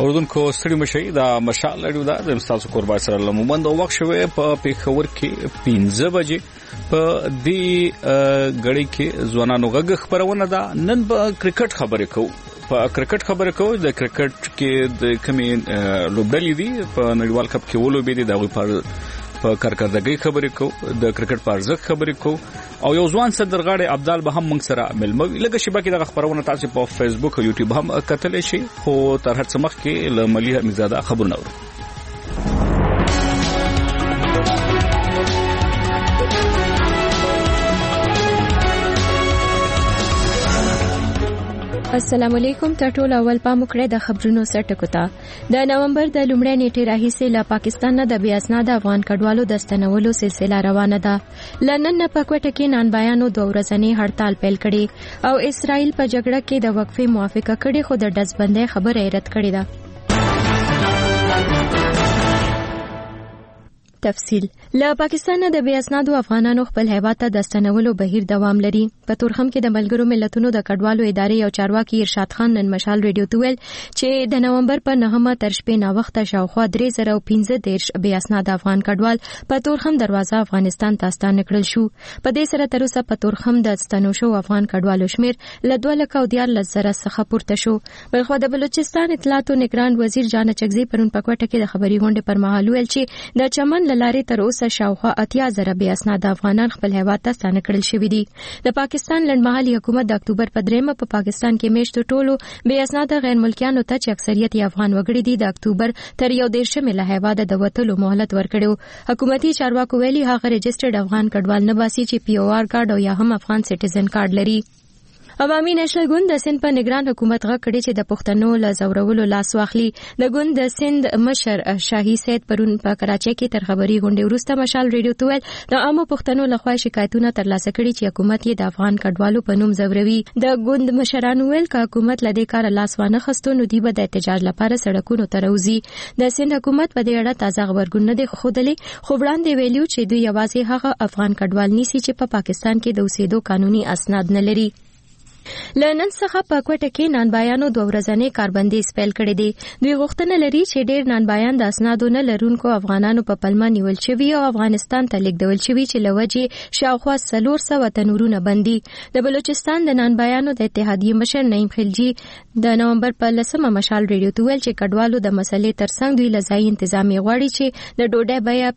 اوردونکو ستړي مشي دا مشال لري دا د استاد قربان سره لمومند وخت شوه په پیښور کې 15 بجې په دې غړي کې ځوانانو غږ خبرونه ده. نن په کرکټ خبرې کوو د کرکټ کې د کمی لوبډلې دي په نړیوال کپ کې ولوبې دي دا په کارکردګۍ خبرې کوو د کرکټ په ارزښت خبرې کوو او یو ځوان صدرغاړي عبدال به هم موږ سره ملموي لکه شبکې د خبرونه تاسو په فیسبوک او یوټیوب هم کتلی شي خو تر هر څه مخکې له ملي حمیدزاده خبرونه اورو. السلام علیکم. تر ټولو اول پام وکړئ د خبرونو سرټکو ته. د نومبر د لومړۍ نیټې راهیسې له پاکستان نه د بې اسناده افغان کډوالو د ستنولو سلسله روانه ده. لندن نه په کوټه کې نانبایانو 2 ورځنی هړتال پیل کړي او اسرائیل په جګړه کې د وقفې موافقه کړې خو د ډزبندۍ خبره رد کړې ده. تفصیل له پاکستان نه د بې اسنادو افغانانو خپل هیواد ته د ستنولو بهیر دوام لري. په تورخم کې د ملګرو ملتونو د کډوالو ادارې یو چارواکي ارشاد خان نن مشال ریډیو ته ویل چې د نومبر په 9مه تر شپې نا وخته شاوخوا 3015 بې اسناده افغان کډوال په تورخم دروازه افغانستان ته ستانه کړل شو. په دې سره تر اوسه په تورخم د ستنو شو افغان کډوالو شمیر له 214,000 څخه پورته شو. بلخو د بلوچستان اطلاعات او نگران وزیر جان چغزي پرون په کوټه کې د خبري غونډې پر مهال ویل چې د چمن لارې تر اوسه شاوخوا 80,000 بې اسناده افغانان خپل هیواد ته ستانه کړل شوي دي. د پاکستان لنډمهالي حکومت د اکتوبر په 3 په پاکستان کې میشتو ټولو بې اسناده غیر ملکیانو ته چې اکثریت افغان وګړي دي د اکتوبر تر 11 له هیواد د وټلو مهلت ورکړو. حکومتي چارواکو ویلي هغه رجسټرډ افغان کډوال نه باسي چې پی او آر کارت او یا هم افغان سټیزن کارت لري. عوامي نېشنل ګوند د سند په نگران حکومت غږ کړي چې د پښتنو له زورولو لاس واخلي. د ګوند د سند مشر شاهي سید پرون په کراچۍ کې تر خبري غونډې وروسته مشال ریډیو ته ویل د عامو پښتنو لخوا شکایتونه ترلاسه کړي چې حکومت یې د افغان کډوالو په نوم زوروي. د ګوند مشرانو ویل چې حکومت لدې کار لاس وانه خستو نو دی به د احتجاج لپاره سړکونو ته راوځي. د سند حکومت په دې اړه تازه خبرګون نه دی خوندلې خو وړاندې ویلو چې دوی یوازې هغه افغان کډوال نیسي چې په پاکستان کې د اوسېدو قانوني اسناد نه لري. لنن څخه په کوټه کې نانبایانو 2 ورځنی کاربندیز پیل کړی دی. دوی غوښتنه لري چې ډېر نانبایان د اسنادو نه لرونکو افغانانو په پلمه نیول شوي او افغانستان ته لیږدول شوي چې لوجې شاوخوا 400 تنورونه بندي. د بلوچستان د نانبایانو د اتحادیې مشر نعیم خلجی د نومبر په 10مه مشال ریډیو ته ویل چې کډوالو د مسلې ترڅنګ دوی لځای انتظام غواړي چې د ډوډۍ بیه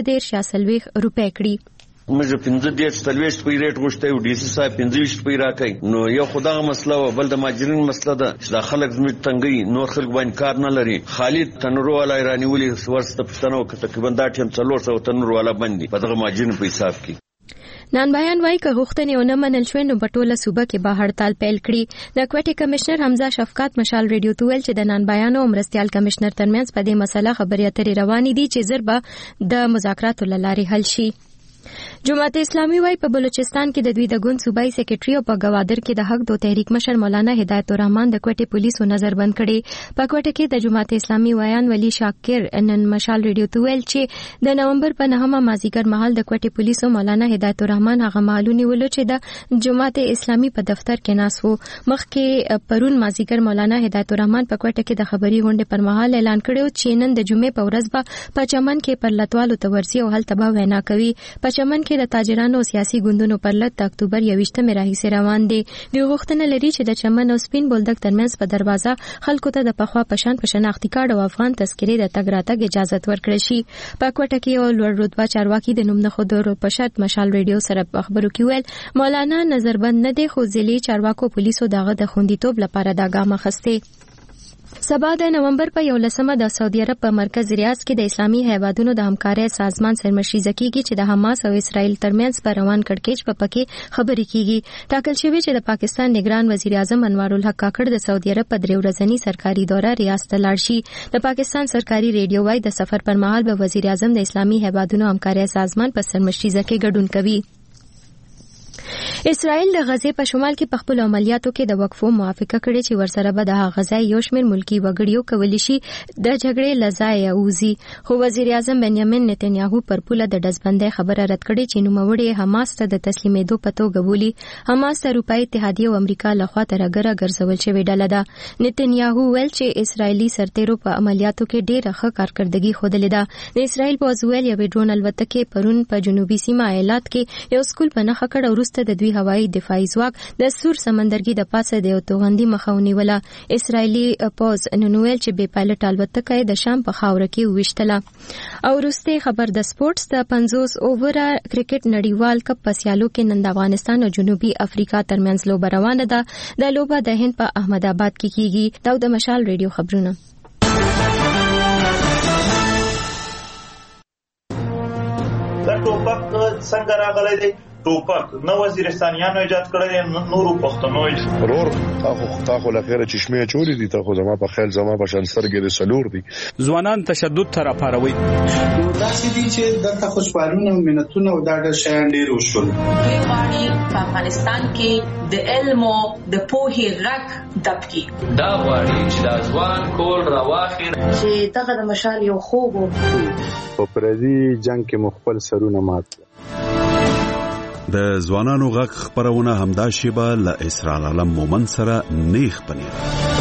15 روپۍ کړي. موږ 15 په ریټ غوښته یو ډي سي صاحب 15 په راکې نو یو خدای مسله او بل د ماجرین مسله ده چې د خلک زموږ تنګي نور خلک باندې کار نه لري. خالد تنورو والا ایرانی ولي ورسته پښتنو کې تقریبا دا ټیم 400 تنورو والا باندې په دغه ماجرین په حساب کې نانبایان وایي که غوښتنې ونه منل شوې نو په ټوله صوبه کې به هړتال پیل کړي. د کوټې کمشنر حمزه شفقات مشال ریډیو ته ویل چې د نانبایانو او مرستیال کمشنر ترمنځ په دې مسله خبرې اترې روانې دي چې زر به د مذاکراتو له لارې حل شي. جماعت اسلامي وايي په بلوچستان کې د دوی د ګوند صوبایي سیکریټري او په گوادر کې د حق دو تحریک مشر مولانا هدایت الرحمن د کوټې پولیسو نظر بند کړي. په کوټه کې د جماعت اسلامي ویان ولی شاکر نن مشال ریډیو ته ویل چې د نومبر په 9مه مازیګر مهال د کوټې پولیسو مولانا هدایت الرحمن هغه مالونه ولو چې د جماعت اسلامي په دفتر کې ناس وو. مخکې پرون مازیګر مولانا هدایت الرحمن په کوټه کې د خبري غونډې پر مهال اعلان کړو چې نن د جمعې په ورځ به په چمن کې پر لټوالو تورسي او هلته به وینا کوي. په چمن کې د تاجرانو او سیاسي ګوندونو پر لټ د اکتوبر 21 راهیسې روان دي. دوی غوښتنه لري چې د چمن او سپین بولدک ترمنځ په دروازه خلکو ته د پخوا پشان په شناختی کارت او افغان تذکرې د تګ راتګ اجازه ورکړي شي. په کوټه کې یو لوړ رتبه چارواکي د نوم نه خودرو په شرط مشال ریډیو سره خبرو کې ویل مولانا نظربند نه دی خو ځلي چارواکو پولیسو دغه د خوندیتوب لپاره دا ګام اخیسته. سبا د نومبر په 11مه د سعودي عرب په مرکز ریاض کې د اسلامي هیوادونو د همکارۍ سازمان سرمشریزه کیږي چې د حماس او اسرائیل ترمنځ په روان کړکېچ په پکې خبرې کیږي. ټاکل شوی چې د پاکستان نگران وزیر اعظم انوار الحق کاکړ د سعودي عرب په 3 ورځنی سرکاري دوره ریاض ته لاړ شي. د پاکستان سرکاري ریډیو وايي د سفر پر مهال به وزیر اعظم د اسلامي هیوادونو همکارۍ سازمان په سرمشریزه کې ګډون کوي. اسرائیل د غزې په شمال کې په خپل عملیاتو کې د وقفو موافقه کړې چې ورسره به د غزا یو شمېر ملکی وګړیو کولی شي د جګړې لزای اوزي خو وزیر اعظم بنیامین نتنیاهو پر پوله د دزبندۍ خبره رد کړې چې نوموړی حماس ته د تسلیمېدو په توګه بولي. حماس ته اروپایي اتحادیه او امریکا لخوا ترګره ګرځول شوې ډله ده. نتنیاهو ویل چې اسرائیلي سرتیرو په عملیاتو کې ډېره ښه کارکردګي ښودلې ده. د اسرائیل پوځ ویل یوې ډرون الوتکې پرون په جنوبي سیمه ایلات کې یو سکول په نښه کړ او وروسته د دوی هوایي دفاعي ځواک د سور سمندرګي د پاسه د یو توغندي مخه ونیوله. اسرائیلي پوځ نن ویل چې بې پایلټ الوتکه د شام په خاوره کې وویشتله. او وروسته خبر د سپورتس د 50 اووره کرکټ نړیوال کپ په سیالو کې نن د افغانستان او جنوبي افریقا ترمنځ لوبه روانه ده. د لوبه د هند په احمد آباد کې کیږي. دا د مشال ریډیو خبرونه. دا ټوپک څنګه راغلی دی؟ ټوپک نو وزیرستانیانو ایجاد کړی، نورو پښتنو ورور تاخو لخيره چشمه چوری دي، تاخو زما په خیال زما په شنسترګې د سلور دي. ځوانان تشدد تر اپاروي نو داسې دي چې دلته خوشحالونه او منتونه او دا ډېر شیان ډېر وشول. دوی غواړي په افغانستان کې د علم او د پوهې غږ دب کړي. دا غواړي چې د ځوان کول راواخلي چې دغه د مشال یو خوب په پردي جنگ کې مخبل سرونه مات. د ځوانانو غږ خبرونه همدا شیبه له اسرائیل علم مومن سره نیخ پنیر.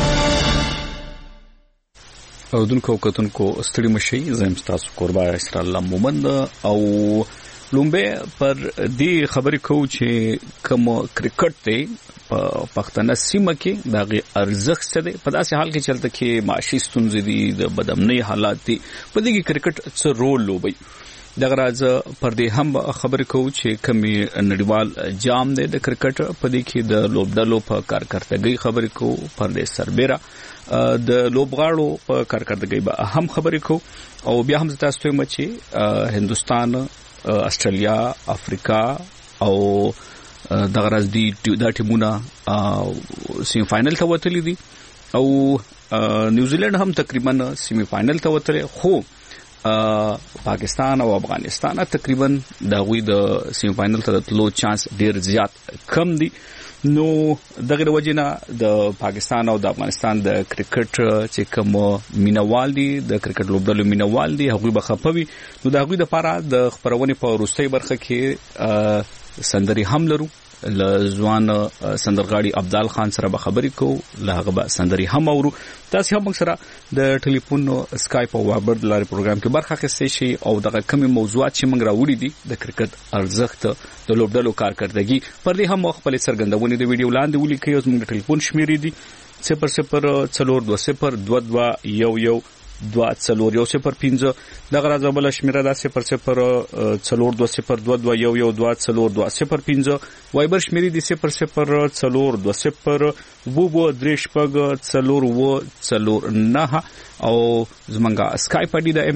اودونکو کتونکو ستړي مشي زم تاسو قربا اسرائیل علم مومن او لومبه پر دې خبرې کو چې کوم کرکټ ته په پښتنه سیمه کې دغه ارزښت څه دی په داسې حال کې چلته کې معاشي ستونزې دي، د بدامنۍ حالات دي، په دې کې کرکټ څه رول لوبي. دغه راز پر دې هم خبرې کوو چې کمی نړیوال جام دی د کرکټ، په دې کې د لوبډلو په کارکړتګۍ خبرې کوو، پر دې سربېره د لوبغاړو په کارکړتګۍ به هم خبرې کوو او بیا هم تاسو ته مچي هندستان، استرالیا، افریقا او دغه راز دي د ټیمونه سیمی فائنل ته وتلي دي او نیوزیلند هم تقریبا سیمی فائنل ته وتلي، خو پاکستان او افغانستان تقریبا د غوي د سیمی فائنل ته تلو چانس ډیر زیات کم دي. نو دغه وجنه د پاکستان او د افغانستان د کرکټ چې کوم مینوال دي، د کرکټ لوبډلو مینوال دي، هغوی به خپوي. نو د هغوی لپاره د خبرونه په وروستۍ برخه کې سندري هم لرو. لزوان سندرغاړي عبدال خان سره به خبرې کوو، له هغه به سندري هم اورو. تاسو هم سره د ټلیفون اسکایپ او وایبر د لارې پروګرام کې برخه اخیستئ شئ او دغه کومې موضوعات چې موږ راوړي دي د کرکټ ارزښت، د لوبډلو کارکړتګي، پر دې هم خپل څرګندونې د ویډیو لاندې ولیکئ. زموږ د ټلیفون شمیرې دي 0040202211 24015. دغه راځبل شمیره ده 0040202211 وایبر شمیرې دي 0020402344 او زمونږه اسکایپ اډی د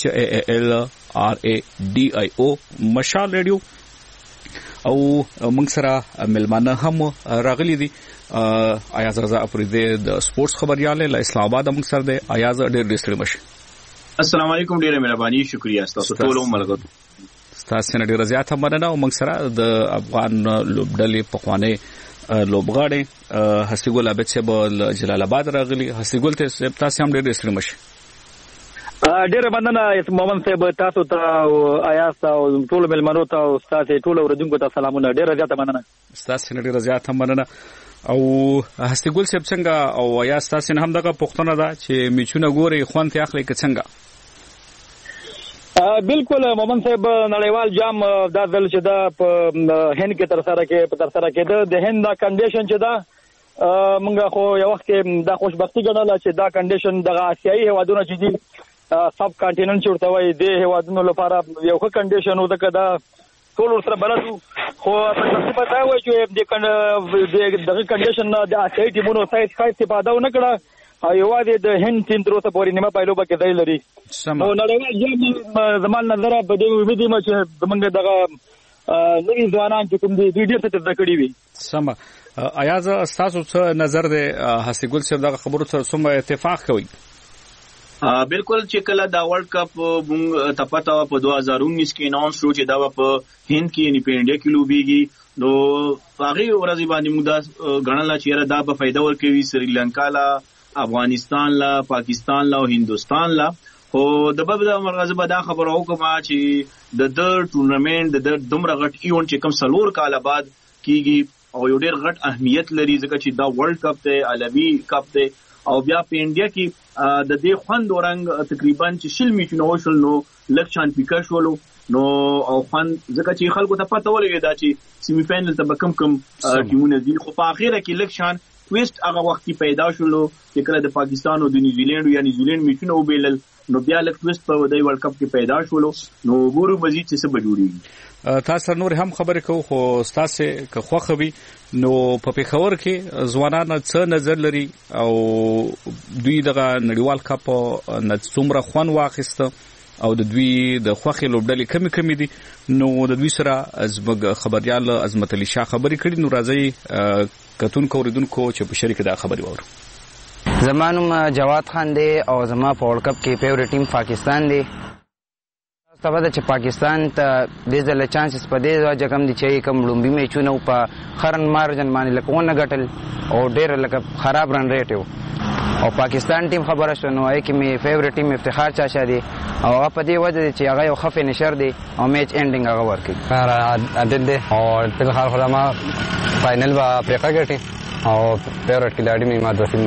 MASHALRADIO مشال ریډیو او موږ سره ملمانه هم راغلي دي. ایاز رضا افریدی د سپورتس خبرياله له اسلام آباد موږ سره دی. ایاز ډېر ستړي مشه. السلام علیکم، ډېر مهرباني، شکریا تاسو ټول ملګرو. تاسو نه ډېر زیات مننه او موږ سره د افغان لوبډلې په خوانه لوبغاړي حسیګل عبد صاحب جلال آباد راغلي. حسیګل ته تاسو هم ډېر ستړي مشه. ډېر مننه مومن صاحب، تاسو ته ایاز او ټول ملمنو ته او تاسو ټول اوردونکو ته سلامونه. ډېر زیات مننه. تاسو نه ډېر زیات مننه. او هستګل صاحب څنګه او ایاز تاسو نه هم دغه پښتنه ده چې میچونه ګوري خوان ته اخلي که څنګه؟ بالکل مومن صاحب، نړیوال جام دا ځل چې دا په هند کې تر سره کې د هند دا کنډیشن چې دا موږ خو یو وخت کې دا خوشبختی ګڼله چې دا کنډیشن دغه آسیایي هیوادونه چې دي سب کانټیننټ ورته وایي، د هیوادونو لپاره یو ښه کنډیشن و ځکه دا ټول ورسره بلد وو. خو په دا وایي چې دغه کنډیشن نه د آسیایي ټیمونو ښه استفاده ونه کړه او یوازې د هند ټیم تر اوسه پورې نیمه پایلوبه کې ځای لري. نو نړیوال جام زما نظره په دې امید یم چې زموږ دغه نوي ځوانان چې کوم دي دوی ډېر څه زده کړي وي. سمه. ایاز ستاسو څه نظر دی؟ حسیګل صاحب دغه خبرو سره څومره اتفاق کوي؟ بالکل چې کله دا ورلد کپ مونږ ته پته په 2019 کې اناونس شو چې دا په هند کې یعنی په انډیا کې لوبيږي نو هغه ورځ باندې موږ دا غنل چې دا به فائدہ ورکوي سریلانکا لا افغانستان لا پاکستان لا او هندستان لا او د بل مرغزه به دا خبره وکړه چې د ټورنمنت د دومره غټ ایونت چې کوم سلور کال بعد کیږي او یو ډیر غټ اهمیت لري ځکه چې دا ورلد کپ ته عالمي کپ ته او بیا په انډیا کې د دې خوند اورنګ تقریبا چې شل میچونه وشول نو لکشان پیکا شولو نو او خوند ځکه چې خلکو ته پته ولګی دا چې سیمی فائنل ته کم ټیمونه دي خو په اخیره کې لکشان تویسټ هغه وخت کې پیدا شولو چې کله د پاکستان او د نیوزیلند یا نیوزیلند میچونه وبیلل نو بیا لک تویسټ په دې ورلد کپ کې پیدا شولو نو ګورو مزید څه به جوړیږي تاسو نور هم خبرې کوو خو تاسو که خوخوي نو په پیښور کې ځوانان څه نظر لري او دوی دغه نړیوال کپ نه څومره خوان واخیسته او د دوی د خوخي لوبډلې کمی دي نو د دوی سره زموږ خبريال عظمت علي شاه خبرې کړي نو راځي کتون کوریدونکو چې په شریک دا خبري وورو زمانم جواد خان دی او زما په ورلد کپ کې فیورټ ټیم پاکستان دی ستاسو چې پاکستان ته د ځل چانسز په دې وجه کم دي چې کوم لومبي میچونه په خرن مارجن باندې لکونه غټل او ډېر لکه خراب رن ریټ او پاکستان ټیم خبره شنو اې کې می فیورټ ټیم افتخار چا شه دي او په دې وجه چې هغه یو خفه نشر دی او میچ انډینګ هغه ورکړي عادت دی او په خال خدما فائنل با افریقا کې او فیورټ کلاډي می ما دوسیم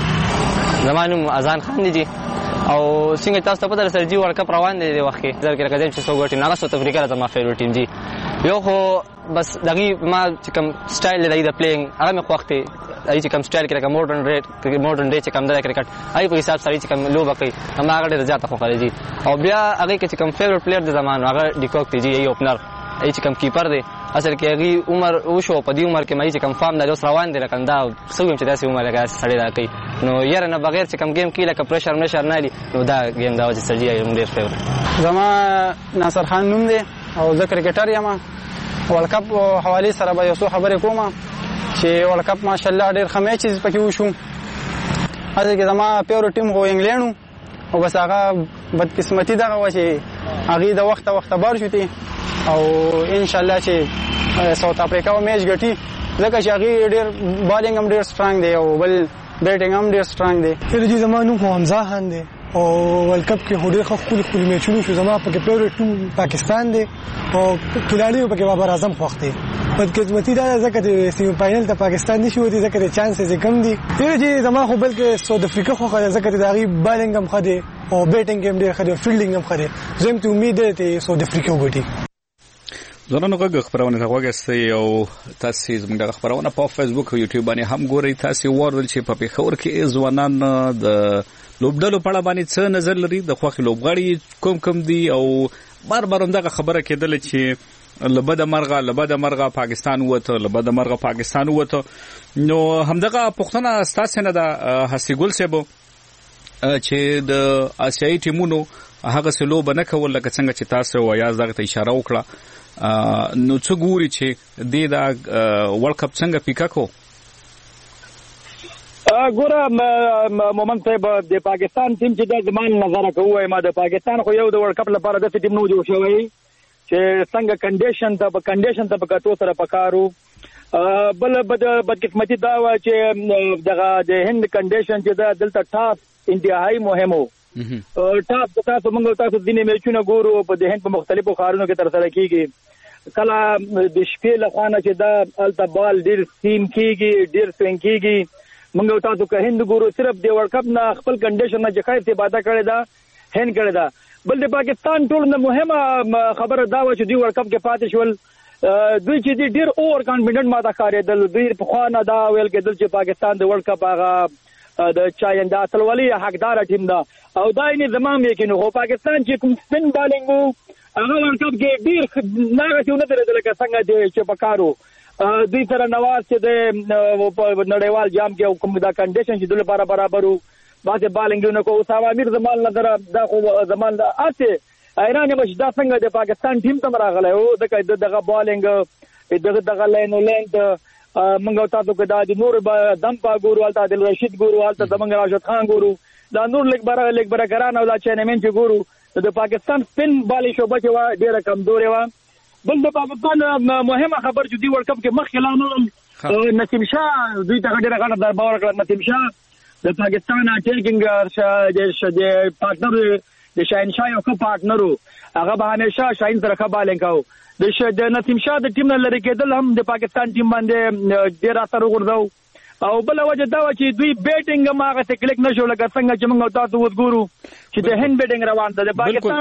دی زمانو اذان خان دی او څنګه تاسو ته پته سره جی ورلد کپ روان دی د وخت کې ځکه راځم چې څو غټي نه ساوث افریقا راته ما فیورټ ټیم دی یو خو بس دغه ما چې کوم سټایل دی د پلیینګ هغه مې خوښته ای چې کوم سټایل کې ماډرن ډے چې کوم د کرکټ ای په حساب سره چې کوم لوبه کوي هم هغه ډېر زیات خو کوي او بیا هغه کې چې کوم فیورټ پلیئر د زمانو هغه ډیکوک دی ای اوپنر ای چې کوم کیپر دی اصل کې هغه عمر او شو په دې عمر کې مې چې کوم فارم د اوس روان دی لکه دا سویم چې داسې عمر لګا سړی دا کوي نو یاره نه بغیر چې کوم گیم کې لکه پرشر نه لري نو دا گیم دا چې سړی یې ډېر فیورټ زما ناصر خان نوم دی او زه کرکټر یم ورلد کپ حواله سره به یو څه خبرې کوم چې ورلد کپ ماشاءالله ډېر ښه میچز پکې وشو هغه کې زما فیورټ ټیم هو انګلند او بس هغه بدقسمتي دغه و چې هغه د وخت بار شوتي او ان شاء الله چې ساوث افریقا او میچ ګټي ځکه چې هغه ډېر بالینګ هم ډېر سټرانګ دی او بل بیټینګ هم ډېر سټرانګ دی کله چې زمانو خو حمزه خان دی او ورلد کپ کې هډه خپل میچونه شو زما په فیورټ ټیم پاکستان دی او کلاړي په کې بابر اعظم خوښته بدقسمتي دا ځکه چې سیمی فائنل ته پاکستان نشو دي ځکه چانسز کم دي چې زما خو بلکې ساوث افریقا خو ځکه چې داغي بالینګ هم خده او بیټینګ هم ډېر خده فیلډینګ هم خده زم ته امید ده چې ساوث افریقا وګټي زنانو غږ خبرونه ته وګورئ او تاسو زموږ د خبرونه په فیسبوک او یوټیوب باندې هم ګورئ تاسو ورول چې په پیښور کې ځوانان د لوبډلو په اړه باندې څه نظر لري د خوخي لوبغاړي کوم دي او بار همدغه خبره کېدل چې لبد مرغه پاکستان وته نو همدغه پښتنه ستاسو نه د حسیګل سبو چې د آسیایي ټیمونو هغه سلو بنه کول لکه څنګه چې تاسو وایاز دغه اشاره وکړه نو څه ګوري چې د ورلد کپ څنګه پیکا کو ګوره مومن صاحب د پاکستان ټیم چې د زمان نظر کوي ما د پاکستان خو یو د ورلد کپ لپاره د ټیم نو جوړ شوی چې څنګه کنډیشن ته پکاتو سره پکارو بل بدقسمتي دا و چې دغه د هند کنډیشن چې د دلته ټاپ انتهایی مهمو ټاپ تاسو موږ دینه میچونه ګورو په د هند په مختلفو ښارونو کې تر سره کیږي کله د شپې لخوانه چې دا الته بال ډیر سیم کیږي ډیر سوینګ کیږي موږ تاسو که هند ګورو صرف د ورلد کپ نه خپل کنډیشن نه ځکه استفاده کړی دا هند کړی دا بل د پاکستان ټول نه مهمه خبره دا و چې دوی ورلد کپ کې پاتې شول دوی چې ډیر اوور کانفیډنٹ ماته ښکارېدل دوی په خوا نه دا ویل کېدل چې پاکستان د ورلد کپ هغه د چاینده اصلولي حقدار ټیم ده او دا یې زمام یقین خو پاکستان چې کوم سپین بالینګ وو هغه ورلد کپ کې ډیر ناغه نه درېدل لکه څنګه چې پکارو دوی سره نواز چې د نړیوال جام کې کوم دا کنډیشن چې د لپاره برابرو باندې بالینګ نه کو اوسه امیر زمان نظر دا خو زمان اته ایران مش دا څنګه د پاکستان ټیم ته راغلی او دغه بالینګ دغه لینولند منګو تاسو کې دا د نور دم پا ګورو الته د رشید ګورو الته د منګ راشد خان ګورو دا نور لیګ برګران او دا چینمن چې ګورو د پاکستان سپین بالي شوبه چې وا ډیره کمزورې و. بل د پاکستان مهمه خبر چې دی ورلد کپ کې مخکې لاندې نسیم شاه دوی ته ډیره غټه ضربه ورکړه. نسیم شاه د پاکستان اټیکینګ د پارټنر د شاهنشاه یو ښه پارټنر و، هغه به همیشه شاهین سره ښه بالینګ کاوه. د نسیم شاه د ټیم نه لرې کېدل هم د پاکستان ټیم باندې ډېر اثر وغورځاو. او بله وجه دا وه چې دوی بیټینګ هم هغسې کلیک نه شو لکه څنګه چې موږ تاسو اوس ګورو چې د هند بیټینګ روان ده. د پاکستان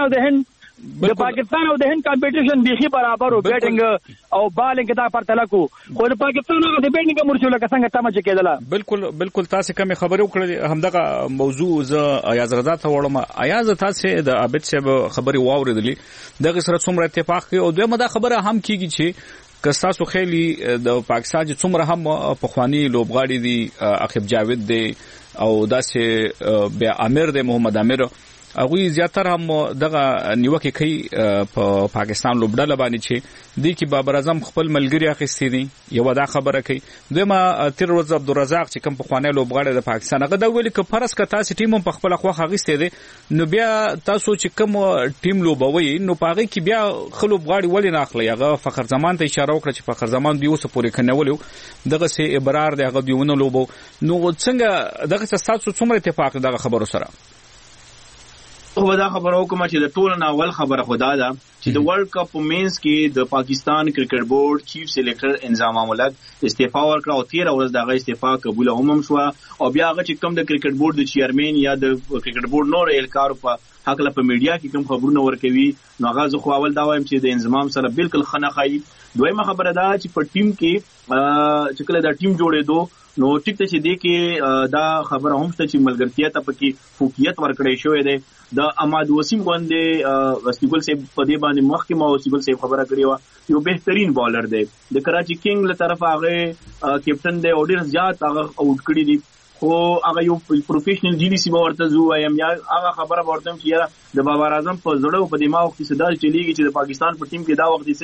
او د هند کمپټیشن بیخي برابر و، بیټینګ او بالینګ دا پرتله کو، خو د پاکستان هغه د بیټینګ هم ورشو لکه څنګه تمه چې کېدله. بالکل تاسو کومې خبرې وکړې همدغه موضوع زه ایاز رضا ته وړم. ایاز تاسو د عابد صاحب خبرې واورېدلې، دغه سره څومره اتفاق کوي؟ او دویمه دا خبره هم کیږي چې که تاسو خیلی د پاکستان چې څومره هم پخوانی لوبغاړي دي، عقب جاوید دی او داسې بیا امیر دی محمد امیر، هغوی زیاتره هم دغه نیوکې کوي په پاکستان لوبډله باندې چې دی کې بابر اعظم خپل ملګري اخیستي دي، یوه دا خبره کوي. دویمه تیر ورځ عبدالرزاق چې کوم پخوانی لوبغاړی د پاکستان هغه دا ویلي که فرض که تاسې ټیم هم په خپله خوښه اخیستی دی نو بیا تاسو چې کوم ټیم لوبوئ نو په هغې کې بیا ښه لوبغاړي ولې نه اخلئ؟ هغه فخر زمان ته اشاره وکړه چې فخر زمان دوی اوسه پورې که نیولی دغسې ابرار دی هغه دوی ونه لوبو. نو څنګه دغسې ستاسو څومره اتفاق دی دغه خبرو سره؟ خو دا خبره وکم چې د ټولو نه اول خبره خدا ده چې د ورلد کپ په مینس کې د پاکستان کرکټ بورډ چیف سلیکټر انضمام ملک استعفا ورکړه او 13 ورځ دغه استعفا قبول هم شو. او بیا هغه چې کوم د کرکټ بورډ د چیرمن یا د کرکټ بورډ نور اهلکار په حق له په میډیا کې کوم خبرونه ورکوي نو هغه زه خو اول دا وایم چې د انضمام سره بالکل خنه خایي. دویمه خبره ده چې په ټیم کې چې کله دا ټیم جوړېدو نو ټیک ته چې دی کې دا خبره هم شته چې ملګرتیا ته پکې فوقیت ورکړی شوی دی. د اماد وسیم باندې وسیګل صاحب په دې باندې مخکې ما وسیګل صاحب خبره کړې و، یو بهترین بالر دی د کراچي کینګ له طرف هغه کیپټن دی او ډېر زیات هغه آوټ کړي دي، خو هغه یو پروفیشنل جی ډي سی به ورته زه وایم یا هغه خبره به ورته وایم چې یاره د بابر اعظم په زړه او په دماغ کې څه داسې چلېږي چې د پاکستان په ټیم کې دا وخت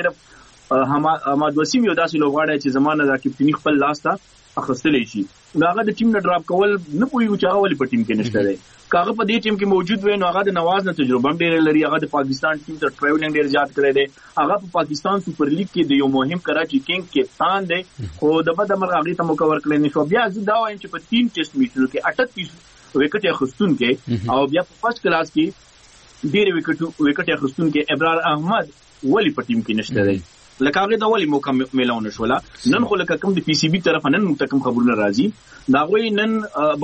صرف اماد وسیم یو داسې لوبغاړی چې زمانه د کیپټني خپل لاس ته اخستلی شي نو هغه د ټیم نه ډراپ کول نه پوهېږو چې هغه ولې په ټیم کې نشته دی. که هغه په دې ټیم کې موجود وي نو هغه د نواز نه تجربه هم ډېره لري، هغه د پاکستان ټیم ته ټریولینګ ډېر زیات کړی دی، هغه په پاکستان سوپر لیګ کې د یو مهم کراچي کینګ کپتان دی، خو د بده مرغه هغې ته موقع ورکړی نه شو. بیا زه دا وایم چې په 3 ټیسټ میچونو کې 38 وکټ اخیستونکی او بیا په فرست کلاس کې ډېرې وکټ اخیستونکی ابرار احمد ولې په ټیم کې نشته دی؟ لکه هغه د ولې موقع میلاو نشوله. نن خو لکه کوم د پی سی بي طرف نن موږ ته کوم خبرونه راځي دا غوي نن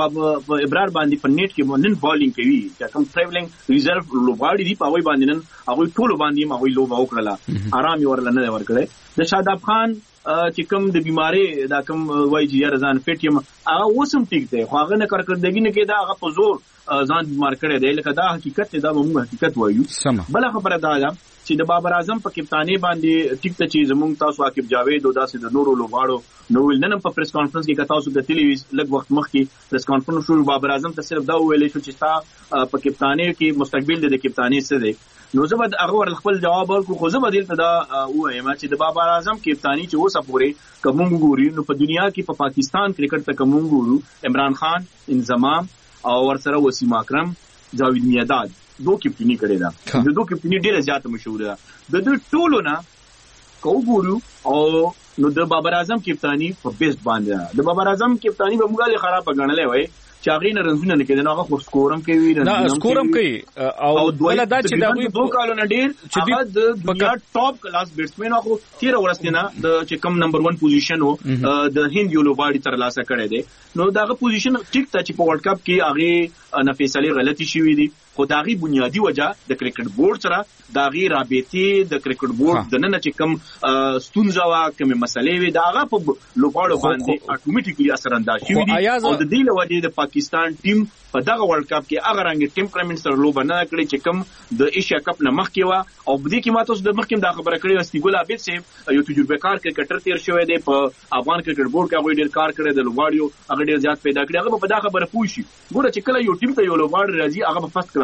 ابرار باندې په نیټ کې نن بالینګ کوي چې کوم ټریولینګ ریزرو لوبغاړي دي په هغه باندې نن هغه ټول باندې هغه لوبه وکړه آرام یې ورل نه ورکړي. د شاداب خان چې کوم د بیماری دا کوم وای چې رضان فټیم هغه وسم ټیک دی خو هغه نه کارکردګي نه کېدا هغه په زور ځان بیمار کړی دی لکه دا حقیقت دی، دا موږ حقیقت وایو. بل خبره دا ده چې د بابر اعظم په کپتانی باندې ټیک ته چې زموږ تاسو عاقب جاوید او داسې د نورو لوبغاړو نو نن په پریس کانفرنس کې تاسو د ټلویزیون لږ وخت مخکې پریس کانفرنس شروع بابر اعظم ته صرف دا ویل شو چې تا په کپتانی کې مستقبل د کپتانی څه دی نو زه به هغه خپل جواب ورکړم. خو زه به دلته دا وایم چې د بابر اعظم کپتانی چې اوسه پورې کوم ګوري نو په دنیا کې په پاکستان کرکټ ته کوم ګورو عمران خان انضمام او ورسره وسیم اکرم جاوید میاداد دو کپتنی کړی دا د دو کپتنی ډیره زیاته مشهور ده د دې ټولو نه کو ګورو او نو د بابر اعظم کپتانی په بیسټ باندې د بابر اعظم کپتانی به موږ له خراب غنلې وای چې هغه نه رنځونه نه کېدنه هغه خو سکورم کوي نه سکورم کوي او ولا دا چې دا دوه کالو نه ډیر هغه د دنیا ټاپ کلاس بیټسمن هغه 13 ورځ نه د چې کم نمبر 1 پوزیشن وو د هند یو لوبغاړي تر لاسه کړی دی نو داغه پوزیشن ټیک ته چې په ورلد کپ کې هغه نفیسالي غلطي شوې دي خو داغي بنیادی وجہ د کرکټ بورډ سره داغي رابطې د کرکټ بورډ د نن چې کم ستونزه وا کوم مسلې وي داغه په لوبغاړو باندې اتوماتیکلی اثر انداز شوی دي او د دې لوجې د پاکستان ټیم په دغه ورلد کپ کې هغه رنګ ټیمپرامنټ سره لوب نه کړی چې کم د ایشیا کپ نه مخکې وا او بده کې ماته د مخکې دا خبره کړې واستي ګل عابد صاحب یو تجربه کار کرکټر تیر شوی دی په افغان کرکټ بورډ کې هغه ډیر کار کړی د لوبغاړو هغه ډیر زیات پیدا کړی هغه په دا خبره پوښي ګوره چې کله یو ټیم ته یو لوبغاړی راځي هغه په فرست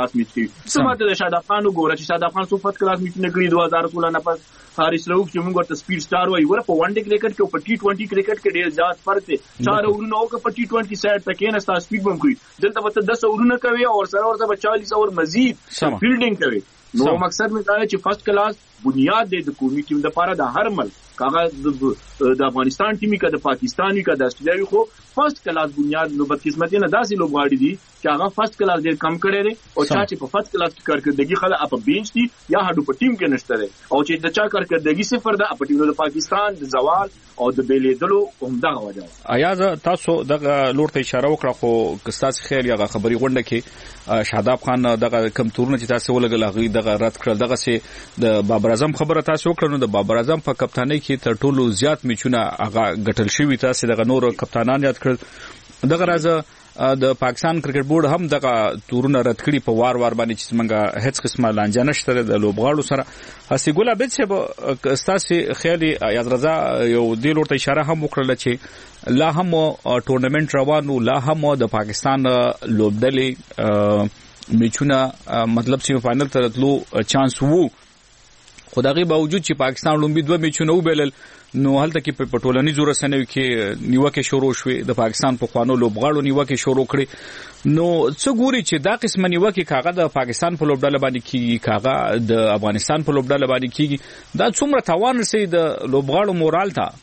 کلاس میچ کوي سمته د شاداب خان وګوره چې شاداب خان څو فرست کلاس میچ نه کړی 2016 نه پس حارث رؤوف چې موږ ورته سپیډ سٹار وایي ور په ون ډے کرکټ کې او په ټي 20 کرکټ کې ډیر زیات فرق دی 4 اورونه او په ټي 20 سایډ ته کې نه ستا سپیډ بم کوي دلته به 10 اورونه کوي او سره ورته 40 اور مزید فیلډینګ کوي نو مقصد مې دا چې فرست کلاس بنیاد دی د قومي ټیم لپاره د هر ملک کاغه د افغانستان ټیمي کا د پاکستاني کا د استرالیوي خو فرست کلاس بنیاد نو بدقسمتي نه داسې لوبغاړي دي چې هغه فرست کلاس ډېر کم کړي دي او چې په فرست کلاس کې کارکړدګي خلک په بینچ دي یا هډو په ټیم کې نشته دي او چې د چا کارکړدګي صفر ده په ټیم د پاکستان د زوال او د بیلیدلو همدغه وجه آیا تاسو دغه لور ته اشاره وکړه خو کستاس خیر یا خبري غونډه کې شاداب خان دغه کم تورونه چې تاسو ولګل هغه دغه رد کړل دغه سي د بابر اعظم خبره تاسو وکړه نو د بابر اعظم په کپتانۍ کې تر ټولو زیات میچونه هغه ګټل شوی تاسو دغه نور کپتانان یاد کړل دغه راځه د پاکستان کرکټ بورډ هم دغه تورونه رد کړي په وار باندې چې څنګه هیڅ قسمه لانجه نشته د لوبغاړو سره هسي ګل عبد صاحب استاسي خیالي یاد رضا یو دی لورته اشاره هم وکړه چې لا هم ټورنمنت روانو لا هم د پاکستان لوبډلې میچونه مطلب سیمی فائنل ته راتلو چانس وو خدای باوجود چې پاکستان لومبي دوه میچونه وبلل نو هلته کې په ټولنیزو رسنیو کې نیوکه شروع شوې د پاکستان په خوانو لوبغاړو نیوکه شروع کړې نو څه ګوري چې دا قسمه نیوکه کاغه د پاکستان په لوبډله باندې کیږي کاغه د افغانستان په لوبډله باندې کیږي دا څومره تاوان رسي د لوبغاړو مورال ته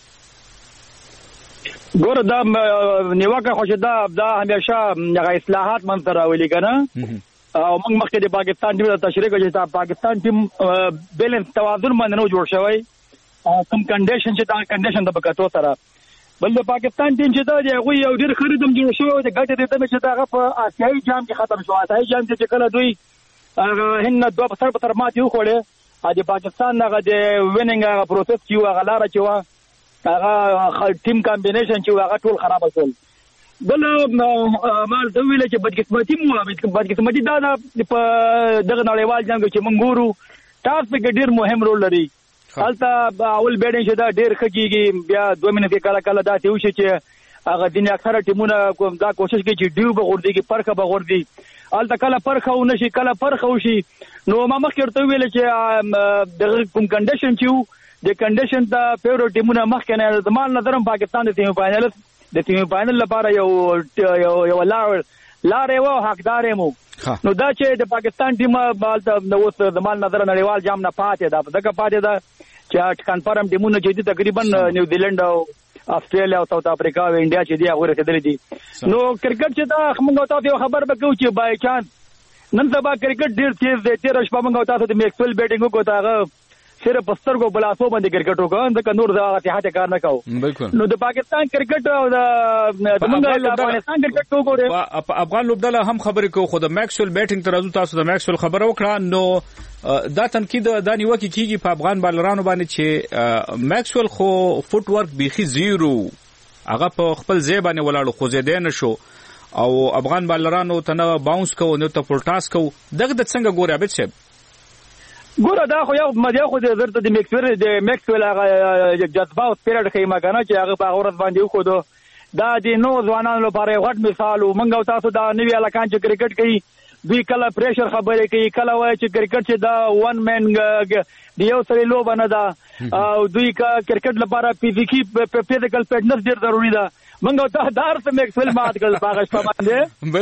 ګوره دا نیوکه خو چې دا همیشه هغه اصلاحات منځ راولي کنه او موږ مخکې د پاکستان ټیم ته تشریح کوي چې پاکستان ټیم بیلنس توازن باندې نو جوړ شوی کوم کنډیشن چې دا کنډیشن د بکاتو سره بل د پاکستان ټیم چې دا دی هغه یو ډیر خریدم جوړ شوی د ګټه د دې چې دا په آسیایي جام کې ختم شو آسیایي جام چې کله دوی هغه هند دوه په سر ماتې وخوړې د پاکستان هغه د ویننګ هغه پروسس چې هغه لاره چې هغه ټیم کمبینیشن چې هغه ټول خراب شول بل ما د ویل چې بدقسمتي دا په دغه نړیوال جنگ چې موږ ګورو تاسو په ډیر مهم رول لري حالت اول بیډینګ شته ډیر خکېږي بیا 2 منټه کله کله دا ته وشي چې هغه دنیا اکثره ټیمونه دا کوشش کوي چې ډیو بغوردي کې پرخه بغوردي حالت کله پرخه و نشي کله پرخه وشي نو ما مخکې ورته ویل چې د کوم کنډیشن چې د کنډیشن د فیورټ ټیمونه مخکې نه زموږ نظرم پاکستان د سیمی فائنل لپاره یو لار یو حقدار مو نو دا چې د پاکستان ټیم د اوس زموږ نظر نړیوال جام نه پاتې ده دغه پاتې ده چې کنفرم ټیمونه چې تقریبا نیوزیلند او استرالیا او ساوث افریقا او انډیا چې دی هغه رسیدلې دي نو کرکټ چې دا موږ تاسو خبر وکړو چې بای چانس نن سبا کرکټ ډیر تیز دی تیر شپه موږ تاسو د میکسویل بیټینګ وکړو هغه صرف پسترګو بلاسو باندې کرکټ وکړ د کنور د اتحاد کار نه کاو نو د پاکستان کرکټ او د افغانستان کرکټ وګوره افغان لوبډله هم خبرې کو خو د میکسویل بیټینګ ترازو تاسو د میکسویل خبره وکړه نو دا تنقید د نیوکه کیږي په افغان بالرانو باندې چې میکسویل خو فوټ ورک بيخي زیرو هغه په خپل ځای باندې ولاړو خو زیاده نشو او افغان بالرانو ته باونس کو نو ته پولټاس کو دغه د څنګه ګوري عبد صاحب ګوره دا خو یو مدیا خو د زرت د میکسویل هغه جذبه او سپیرټ خیمه کنه چې هغه په اورت باندې وکړو دا د نو ځوانانو لپاره غټ مثال ومنګو تاسو دا نوی الکان چې کرکټ کوي دوی کله پریشر خبرې کوي کله وایي چې کرکټ چې دا ون مین دی یو سره لوب نه ده او دوی کا کرکټ لپاره فزیکل فټنس ډیر ضروری ده منګو ته دار ته میکسویل مات کړل پاګش په باندې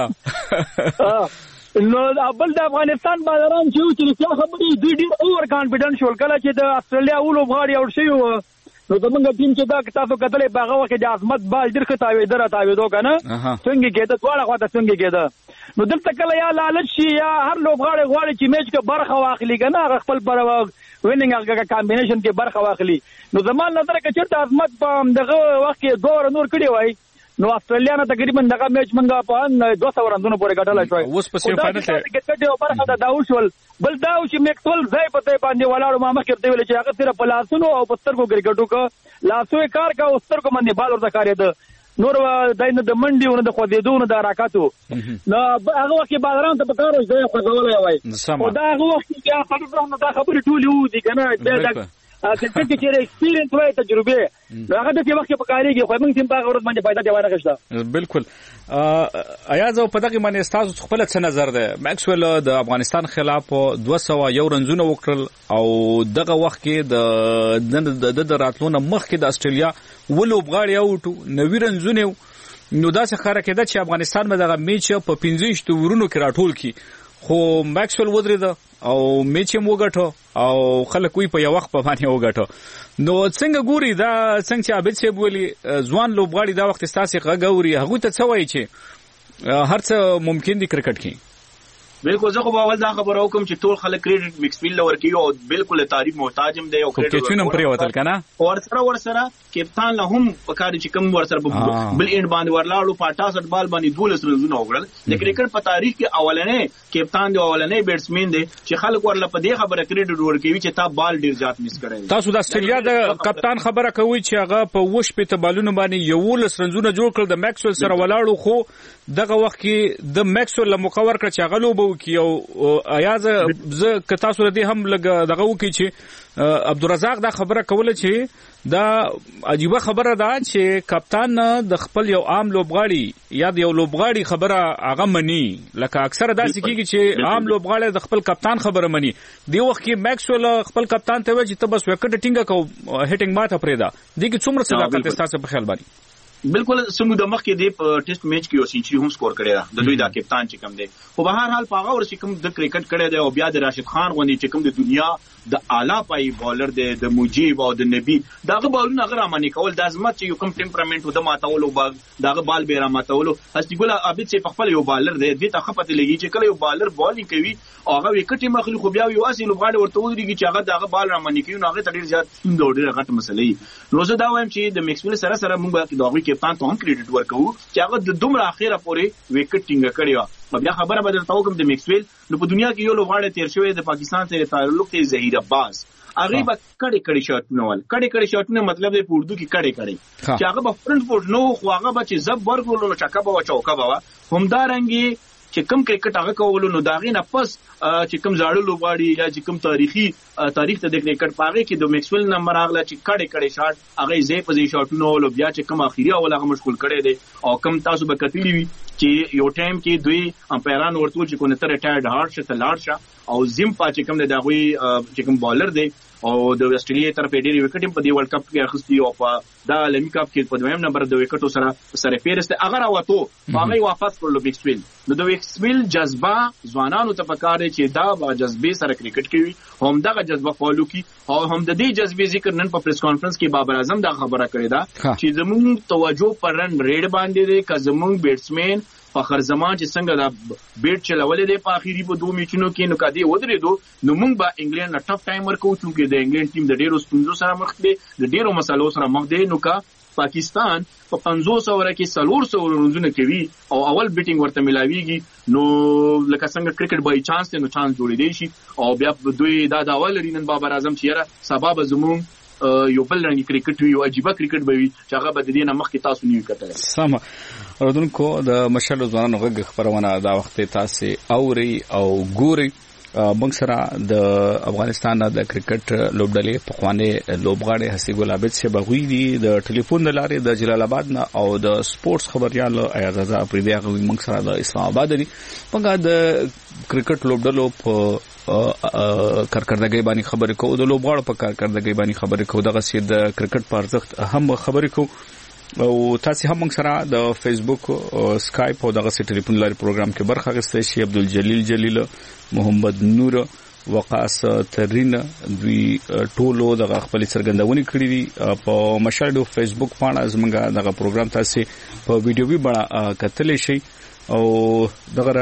بالکل نو بل د افغانستان بالران چې څه خبرې دوی ډیر اوور کانفیډنس شول کله چې د استرالیا اولو غاړي اور شي نو زمونږ ټیم چې دا تاسو کتلې باغه وکړي د عظمت بال ډیر خطاوي دراتاوي کنه څنګه کېده دواړه خواته څنګه کېده نو دلته کله یا لالچ شي یا هر لوب غاړي چې میچ کې برخه واخلي کنه خپل پر ویننګ هغه کمبینیشن کې برخه واخلي نو زموږ نظر کې چې عظمت په دغه وخت کې دور نور کړی وای نو استرالیا نه تقریبا دغه میچ منګه په 200 رنونو پورې ګټل شوی اوس په سیمی فائنل کې یو برخه دا وشول بل دا چې میکسول ځای په باندې ولاړو ما مخکې ته ویل چې هغه صرف لاسونو او پسترګو کرکټو کا لاسو کار کا استرګو باندې بال ورته کارېده نور داینه د منډي ونه د خوځېدو نه د حرکاتو نو هغه وخت بازاران ته پکارو چې خو غولای وای او دا هغه وخت چې خبرې دا خبرې ټولې و دي کنه کرکټ کې چې ایکسپیرینس وای تجربه هغه د وخت په کاریږي خو موږ تیم په ورځ باندې فائدہ دی وانه غشته. بالکل ایاز په دغه باندې تاسو خپل څه نظر ده؟ میکسویل د افغانستان خلاف 201 رنزونه وکړل او دغه وخت کې د راتلونه مخکې د استرالیا ولوبغاړي اوټو 90 رنزونه نو دا څه خبره کېده چې افغانستان به دغه میچ په 15 ورونو کې راټول کی خو میکسویل ودرېد او میچ هم وګټو او خلک وی په یو وخت په باندې وګټو. نو څنګه ګوري دا څنګه چې عابد صاحب ویلي ځوان لوبغاړي دا وخت ستاسو غووري هغه ته څه وایي چې هر څه ممکن دي کرکټ کې؟ بالکل زه خو باول دا خبره وکم چې ټول خلک کریډټ میکسفیلډ لور کوي او بالکل تعریف محتاج هم دی او کریډټ هم پرې وتل کنه ورسره کپتان له هم پکاره چې کوم ورسره بل اینډ باندې ورلاړو په 68 بال باندې 12 رنونه وګړل د کرکټ په تاریخ کې اولنې کپتان دی اولنې بیټسمن دی چې خلک ورله په دې خبره کریډټ ور کوي چې تا بال ډیر زیات مس کړی. تاسو د استرالیا د کپتان خبره کوي چې هغه په وښ په تبالونو باندې 11 رنونه جوړ کړل د میکسویل سره ولاړو خو دغه وخت کې د میکسویل مقور کړ چې هغه لوبو کی او ایاز ز ک تاسو ردی هم لګ دغه وکی چې عبدالرزاق دا خبره کوله چې دا عجیبه خبره ده چې کپتان د خپل یو عام لوبغاړي یا د یو لوبغاړي خبره هغه مني لکه اکثر داسې کیږي چې عام لوبغاړي د خپل کپتان خبره مني. دی وخت کې میکسویل خپل کپتان ته وایي چې ته بس وکټ ټینګه کو هټینګ ماته پرېدا دی کې څومره صداقت تاسو په خیال باندې؟ بالکل سمو د مخ کې دی په ټیسټ میچ کې یو سنچري هم سکور کړی دا د دوی دا کپتان چې کوم دی خو به هر حال پاغه ور چې کوم د کرکټ کړی دی او بیا د راشد خان غوندي چې کوم د دنیا د اعلی پای بولر دی د مجيب او د نبی داغه بالونه غره مانی کول د ازمت چې یو کوم ټمپرامنت و د ماتولو داغه بال به را ماتولو هستی ګل عابد چې په خپل یو بالر دی د ته خپته لګي چې کله یو بالر بالینګ کوي هغه وکټي مخلي خو بیا یو اصلي لوبغاړي ورته ودرېږي چې هغه داغه بال را مانی کوي نو هغه ډیر زیات ډېر غټ مسلې نو زه دا وایم چې د میکسویل سره موږ دغه کپتان ته هم کریډټ ورکو چې هغه د دومره اخیره پورې وکټ ټینګ کړی و. بیا خبره بدل تاو کوم د میکسویل نو په دنیا کې یو لوبغاړی تیر شوی د پاکستان سره تعلق دی ظهیر عباس هغه به کړي شاټونه ول کړي شاټونه مطلب د اردو کې کړي چې هغه په فرنٹ فوټ نو خو هغه به چې زب ورکول نو چکه به چوکا به همدارنګي چې کوم کرکټ هغه کول نو داغې نه پس چې کوم زاړه لوبغاړي یا چې کوم تاریخ ته د کرکټ پاغه کې د میکسویل نمبر اغله چې کړي شاټ هغه زې په دې شاټونو ول بیا چې کوم اخیری اول هغه مشغول کړي دي او کوم تاسو به کتلی وي چې یو ټایم کې دوی امپایران ورته چې کو نه تر ریټایرډ هارت شته لاړ شه او زم پا چې کوم د داغوي چې کوم بالر دی او د استرالیا طرف ډېری وکټ په دې ورلد کپ کې اخیستي او په دا عالمي کپ کې په دویم نمبر د وکټو سره فیرسته هغه راوته هغه واپس کړل میکسویل نو د میکسویل جذبه ځوانانو ته پکاره چې دا با جذبه سره کرکټ کوي هم دغه جذبه فالو کی او هم د دې جذبه ذکر نن په پریس کانفرنس کې بابر اعظم دا خبره کړې ده چې زموږ توجه پر رن ریډ باندې دی که زموږ بیټسمن فخر زمان چې څنګه دا بیټ چلولې دی په اخیری په دوه میچونو کې نو کدي ودرېدو نو موږ به انګلند نه ټف ټایم ورکو چې د انګلند ټیم د ډیرو ستونزو سره مخ دی د ډیرو مسلو سره مخ دی نو کا پاکستان په 500 ور کې 400 رنونه کوي او اول بیټینګ ورته ملاويږي نو لکه څنګه کرکټ بای چانس ته نو چانس جوړې دی شي او بیا دوی دا اول رینن بابر اعظم چې یاره سبب زموږ یو بل رنګ کرکټ وی او عجیب کرکټ به وي چې هغه به د دې نه مخکې تاسو نیو کتل. سم اوردونکو د مشالو ځوانانو غږ خبرونه دا وخت تاسو اوري او ګوري موږ سره د افغانستان د کرکټ لوبډلې په خوانې لوبغاړي حسی ګل عابد شه بغوی دي د ټلیفون لارې د جلال آباد نه او د سپورتس خبريال ایاز رضا پریدي هغه موږ سره د اسلام آباد دي موږ د کرکټ لوبډلو په کارکردګۍ باندې خبرې کوو د لوبغاړو په کارکردګۍ باندې خبرې کوو دغه سي د کرکټ په ارزښت هم خبرې کوو او تاسو هم موږ سره د فیسبوک سکایپ او دغه سي ټلیفون لارې پروګرام کې برخه اخیستئ شي عبدالجلیل جلیل محمد نور وقاص ترین دوی ټولو دغه خپل څرګندونې کړې دي په مشاهده فیسبوک باندې زموږ دغه پروګرام تاسو په ویډیو وی بڼه کتلی شي او دغه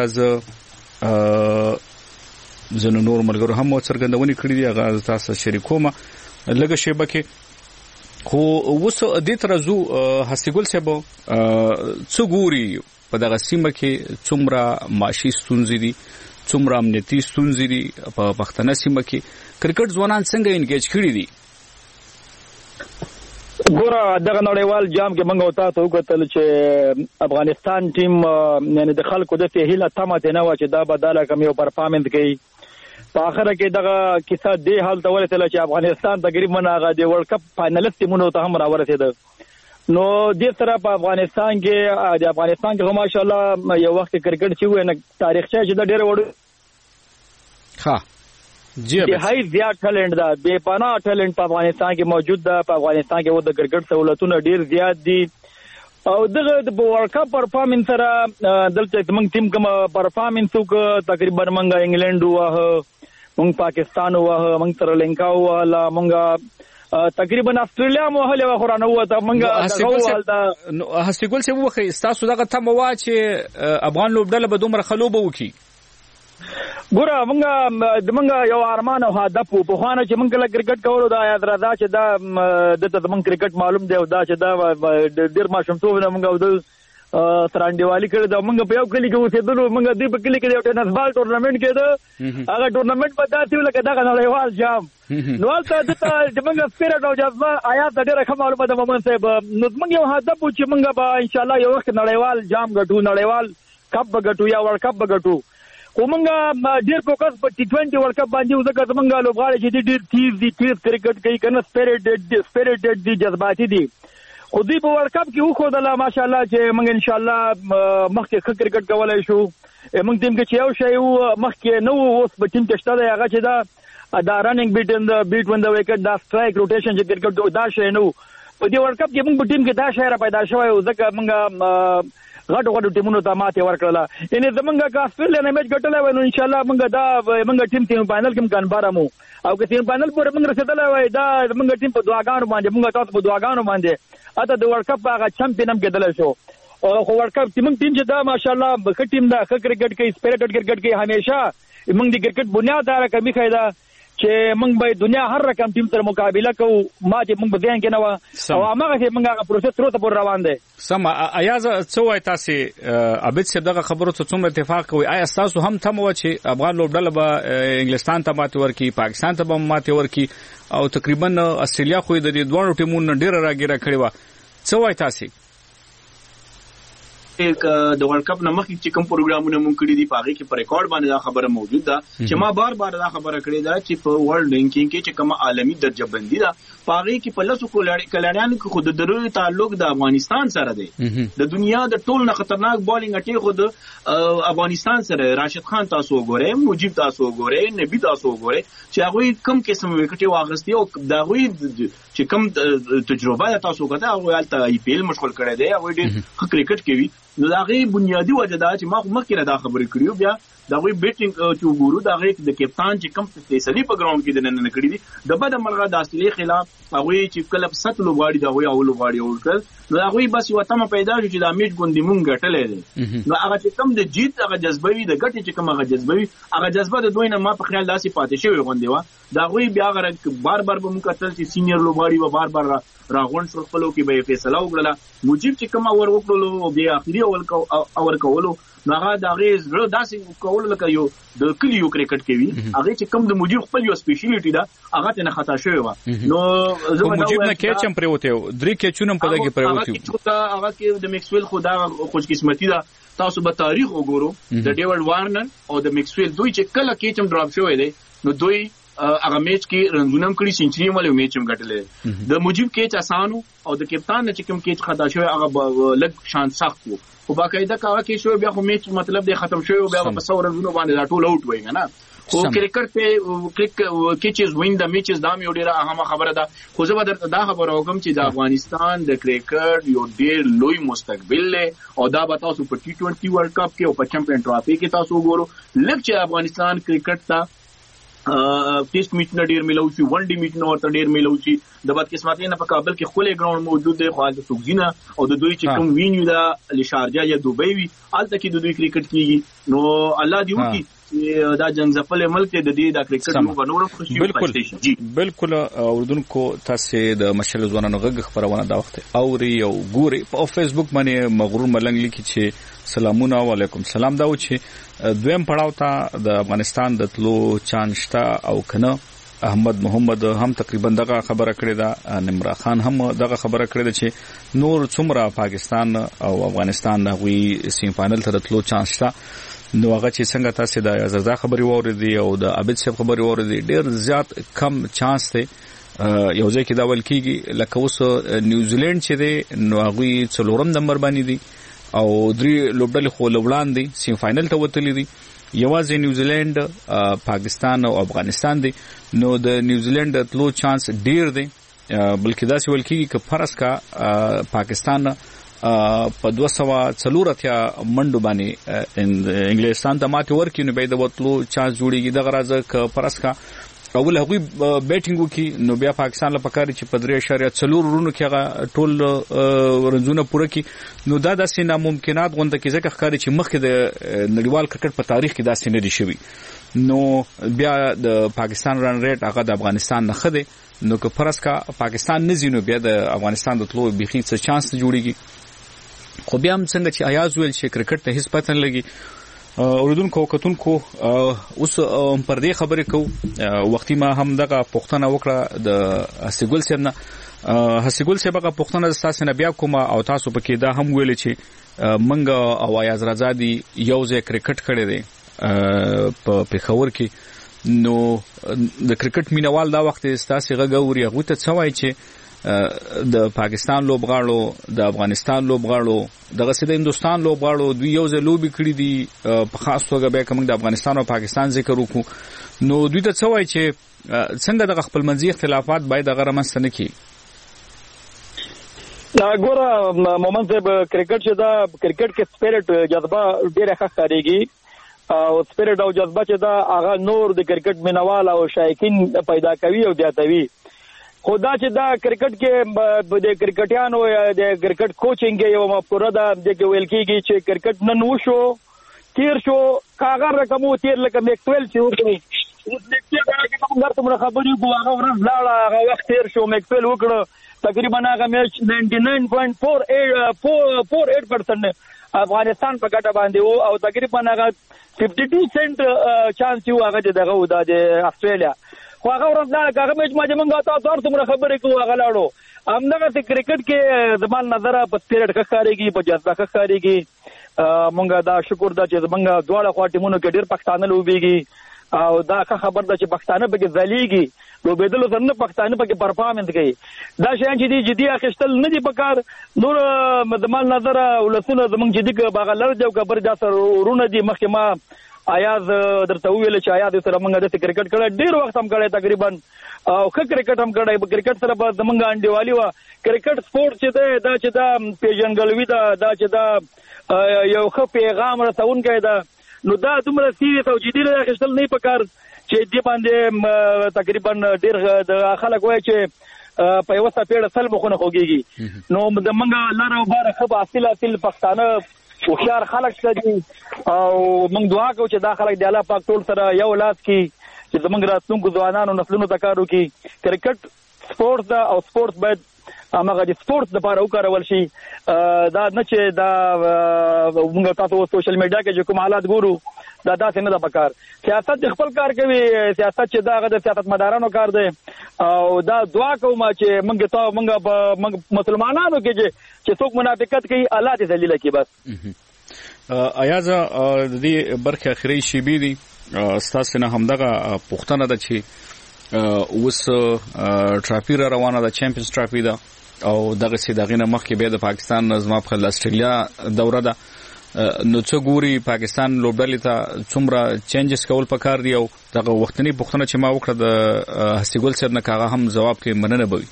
راز زنو نور ملګرو هم څرګندونې کړې دي هغه تاسو شریکوم لږه شیبه کې خو اوس د ترزو حسیګل صاحب څو ګوري په دغه سیمه کې څومره معاشي ستونزې دي څومره امنیتي ستونزې دي په پښتنه سیمه کې کرکټ ځوانان څنګه انګیج کړي دي؟ ګوره دغه نړیوال جام کې موږ تاسو وکړل چې افغانستان ټیم یعنی د خلکو د هیله تمه نه و چې دا بدله کوم یو پرفارمنس کوي په اخره کې دغه کیسه دې حال ته ورسېله چې افغانستان تقریبا هغه د ورلد کپ فائنلیست ټیمونو ته هم راورسېده. نو دې سره په افغانستان کې ماشاءالله یو وخت کرکټ چې وای نه تاریخچه چې د ډېر وړو ها د هاي زیات ټالنت دا بے پناه ټالنت په افغانستان کې موجود ده. په افغانستان کې د کرکټ سہولتونه ډېر زیات دي او دغه د ورلد کپ پرفارمنس سره دلته موږ ټیم کوم پرفارمنس وک تقریبا موږ انګلند واه موږ پاکستان واه موږ سریلانکا واه موږ تقریبا استرالیا مو هله خورانه وته موږ هسیګل څه وخت تاسو دغه تم وا چې افغان لوبډله به دومره خلوبه وکي ګوره موږ یو ارمان او هدف په خوانه چې موږ له کرکټ کولو دا یاد راځي چې دا د موږ کرکټ معلوم دی او دا چې دا ډیر ماشومتوب نه موږ د سرانډیوالي کړی دا موږ په یو کلی کې اوسېدلو موږ د په کلی کې یو ټینس بال ټورنمنت کېده هغه ټورنمنت په داسې لکه دا نړیوال جام نو هلته د موږ سپیرټ او جذبه آیات ډېره ښه معلومه ده مومن صاحب. نو موږ یو هدف و چې موږ به انشاءالله یو وخت نړیوال جام ګټو نړیوال کپ به ګټو یا ورلد کپ به ګټو خو موږ ډېر فوکس په T20 ورلد کپ باندې ځکه زموږ لوبغاړي چې ډېر تیز کرکټ کوي کنه سپیرټ دي جذباتي دي خو دوی په ورلد کپ کې وښودله ماشاءالله چې موږ انشاءالله مخکې ښه کرکټ کولی شو. موږ ټیم کې چې یو شی مخکې نه و اوس په ټیم کې شته دی هغه چې دا رننګ بیټ ون د وکټ دا سټرایک روټیشن چې کرکټ دا شی نه و په دې ورلد کپ کې موږ په ټیم کې دا شی را پیدا شوی و ځکه موږ غټو ټیمونو ته ماتې ورکړله. یعنې زموږ که استرالیا نه میچ ګټلی وای نو انشاءالله موږ ټیم سیمی فاینل کې هم کنفرم وو او که سیمی فاینل پورې موږ رسېدلی وای دا زموږ ټیم په دعاګانو باندې موږ تاسو په دعاګانو باندې حتی د ورلد کپ هغه چمپین هم کېدلی شو. خو ورلد کپ زموږ ټیم چې دا ماشاءالله ښه ټیم ده ښه کرکټ کوي سپیرټډ کرکټ کوي همیشه موږ د کرکټ بنیاد دا کمی ښی ده چې موږ به دنیا هر رقم ټیم سره مقابله کوو ما چې موږ په ذهن کې نه وه او هماغسې موږ هغه پروسس تر اوسه پورې روان دی. سم ایاز څه وایي تاسې عابد صاحب دغه خبرو ته څومره اتفاق کوئ آیا ستاسو هم تمه وه چې افغان لوبډله به انګلستان ته ماتې ورکړي پاکستان ته به ماتې ورکړي او تقریبا استرالیا خو یې د دې دواړو ټیمونو ډېره راګیره کړې وه څه وایي تاسې د ورلد کپ نه مخکې چې کوم پروګرامونه مونږ کړي دي په هغې کې په ریکارډ باندې دا خبره موجود ده چې ما بار دا خبره کړې ده چې په ورلد رینکینګ کې چې کومه عالمي درجه بندي ده په هغې کې په لسو کلاړیانو کې خو د دروي تعلق د افغانستان سره دی د دنیا د ټول نه خطرناک بالینګ اټې خو د افغانستان سره راشد خان تاسو وګورئ مجیب تاسو وګورئ نبی تاسو وګورئ چې هغوی کم قسم وکټې واخیستې او د هغوی چې کوم تجربه تاسو کړه هغوی هلته IPL مشغول کړی دی هغوی ډېر ښه کرکټ کوي نو د هغې بنیادي وجه دا چې ما خو مخکې دا خبرې کړي بیا د هغوی بیټینګ چې وګورو د هغې د کپتان چې کوم فیصلې په ګراونډ کې دننه کړي دي د بده مرغه د استرالیا خلاف هغوی چې کله په 7 لوبغاړي د هغوی اول لوبغاړي اول کړل نو هغوی بس یوه تمه پیدا شو چې دا میچ ګوندې مونږ ګټلی دی نو هغه چې کوم د جیت هغه جذبه وي د ګټې چې کوم هغه جذبه وي هغه جذبه د دوی نه ما په خیال داسې پاتې شوې غوندې وه د هغوی بیا هغه بار به مونږ کتل چې سینیر لوبغاړي به بار راغونډ شول خپلو کې به یې فیصله وکړله مجیب چې کوم اور وکړلو او بیا اخري اور کولو نو هغه د هغې زړه داسې کولو لکه یو د کلي یو کرکټ کوي هغې چې کوم د مجیب خپل یو سپیشلیټي ده هغه ترې نه خطا شوې وه نو مجیب نه کیچ هم پرېوتی و 3 کیچونه هم په دغې پرېوتي هغه کې د میکسویل خو دا خوشقسمتي ده تاسو به تاریخ وګورو د ډیوډ وارنر او د میکسویل دوی چې کله کیچ هم ډراپ شوی دی نو دوی هغه میچ کې رنزونه هم کړي سینچري هم ولې میچ هم ګټلی د مجیب کیچ اسانو او د کپتان نه چې کوم کیچ خطا شوی هغه لږ شان سخت و خو باقاعده هغه کیچ شوی بیا خو میچ مطلب دی ختم شوی بیا په 100 رنزونو باندې دا ټول آوټ وایي نه خو کرکټ په کیچز وین د میچز دا یو ډېره اهمه خبره ده خو زه به دا خبره وکړم چې د افغانستان د کرکټ یو ډېر لوی مستقبل دی او دا به تاسو په T20 ورلد کپ کې او په چمپیون ټرافي کې تاسو وګورو لږ چې افغانستان کرکټ ته ټیسټ میچونه ډېر میلو شي ون ډي میچونه ورته ډېر میلو شي د بدقسمتۍ نه په کابل کې ښکلی ګراونډ موجود دی خو هلته څوک ځي نه او د دوی چې کوم وینیو ده له شارجه یا دوبۍ وي هلته کې د دوی کرکټ کېږي نو الله دې وکړي دا جنګ ځپلی ملک دی د دې دا کرکټ لوبه نور هم خوشي بالکل اردوونکو تاسې د مشعل ځوانانو غږ خپرونه دا وخت اوري او ګوري په فیسبوک باندې مغرور ملنګ لیکي چې سلامونه وعلیکم سلام دا و چې دویم پړاو ته د افغانستان د تلو چانس شته او کنه احمد محمد هم تقریبا دغه خبره کړې ده نمرا خان هم دغه خبره کړې ده چې نور څومره پاکستان او افغانستان هغوی سیمی فاینل ته تلو چانس شته نو هغه چې څنګه تاسو د زردا خبري ووریدي او د عابد صاحب خبري ووریدي ډیر زیات کم چانس دی یو ځای کې دا ول کېږي لکه اوس نیوزیلند چې دی نو هغه 4 نمبر باندې دی او 3 لوبډل خو لوړان دي سیم فائنل ته وتلی دي یوازې نیوزیلند پاکستان او افغانستان دي نو د نیوزیلند تلو چانس ډیر دی بلکې دا څه ول کېږي چې فرض کا پاکستان په 240 منډو باندې انګلستان ته ماته ورکې نو به د وتلو چانس جوړیږي د غرض ک فرض کا اول هغوی بیټینګ وکي نو بیا پاکستان لپاره پکاري چې په 3.4 ورونو کې هغه ټول رنزونه پوره کړي نو دا داسې ناممکنات غونډه کې ځکه ښکاري چې مخکې د نړیوال کرکټ په تاریخ کې داسې نه دي شوي نو بیا د پاکستان رن ریټ هغه د افغانستان نه خده نو که فرض کا پاکستان نه زینو بیا د افغانستان د تلو بيخي څه چانس جوړیږي خو بیا هم څنګه چې آیاز ویل چې کرکټ ته هیڅ پته نه لګي اوریدونکو کتونکو اوس پر دې خبرې کو وختي ما هم دغه پښتنه وکړه د حسیګل سیب نه حسیګل سیب هغه پښتنه تاسو نه بیا کوم او تاسو پکې دا هم ویل چې منګه او آیاز رضادي یو ځای کرکټ کړي دي په پېښور کې نو د کرکټ مینوال دا وخت تاسو غووري هغه ته څه وایي چې د پاکستان لوبغاړو د افغانستان لوبغاړو دغه سید هندستان لوبغاړو دوی یو ځای لوبي کړی دي په خاص توګه به کوم د افغانستان او پاکستان ذکر وکړو نو دوی ته څه وایي چې څنګه د خپل منځي اختلافات باید غره منځ نه کی ګوره مومن صاحب کرکټ چې دا کرکټ کې سپیرټ جذبه ډیره ښه ښکارېږي او سپیرټ او جذبه چې دا هغه نور د کرکټ مینوال او شایقین پیدا کوي او زیاتوي خدا چې دا کرکټ کې د کرکټیانو د کرکټ کوچینګ یو مفکوره ده چې ویل کېږي چې کرکټ نن وشو تیر شو کاغذ رقم تیر لکه میکسویل چې وکړي اوس دغه کوم درته خبرې کوو هغه ورځ لاړه هغه وخت تیر شو میکسویل وکړه تقریبا هغه میچ 99.48% افغانستان په ګټه باندې او تقریبا هغه 52 سنت چانس یو هغه دغه و د استرالیا خو هغه ورځ لاړه هغه میچ ما چې موږ تاسو څومره خبرې کوو هغه لاړو همدغه کرکټ کې زمون نظر په سپیرټ ښکارېږي په جذبه ښکارېږي موږ دا شکر ده چې موږ دواړه خوا ټیمونو کې ډېر پښتانه لوبېږي او دا خبر ده چې پښتانه پکې ځلیږي لوبېدلو سره نه پښتانه پکې پرفارمنس کوي دا شیان چې دي جدي اخیستل نه دي پکار نور زمون نظر ولسونه زمونږ جدي باغ لر دی او خبر دا سره ورونه دي مخکې ما آیاز درته ویل چې آیاز سره موږ د کرکټ کړه ډیر وخت هم کړی تقریبا او کرکټ هم کړی په کرکټ سره به زمونږ انډیوالي و کرکټ سپورت چې دا چې دا پیژنګلوي دا چې دا یو ښه پیغام رسونکی ده نو دا دومره سیریس او جدي نه اخیستل نه پکار چې دې باندې تقریبا ډیر د خلک وایي چې په یو سپېړه سل مخونه خوږيږي نو د منګه لاره وباره خو اصل پښتانه خوشار خلک دي او موږ دعا کوو چې دا خلک د الله پاک ټول سره یو لاس کې چې زموږ راتلونکو ځوانانو نسلونو ته کار وکړي کرکټ سپورت دا او سپورت باید هغه د سپورت لپاره وکارول شي دا نه چې دا موږ تاسو سوشل میډیا کې کوم حالات ګورو دا داسې نه ده پکار سیاست خپل کار کوي سیاست چې دا د سیاست مدارانو کار دی او دا دعا کوم چې موږ مسلمانانو کې چې څوک منافقت کوي الله دې ذلیل کړي بس ایاز د دې برخه اخري شی بي دي ستاسو نه همدغه پښتنه ده چې اوس ټرافي روانه ده چمپionز ټرافي ده او دغه سي دغه نه مخکې به د پاکستان نظم په استرالیا دوره ده نو څو ګوري پاکستان لوبډلې ته څومره چینجز کول پکار دی او دغه وختنی پښتنه چې ما وکړه د حسیګل سر نه کاغه هم جواب کې مننه بوي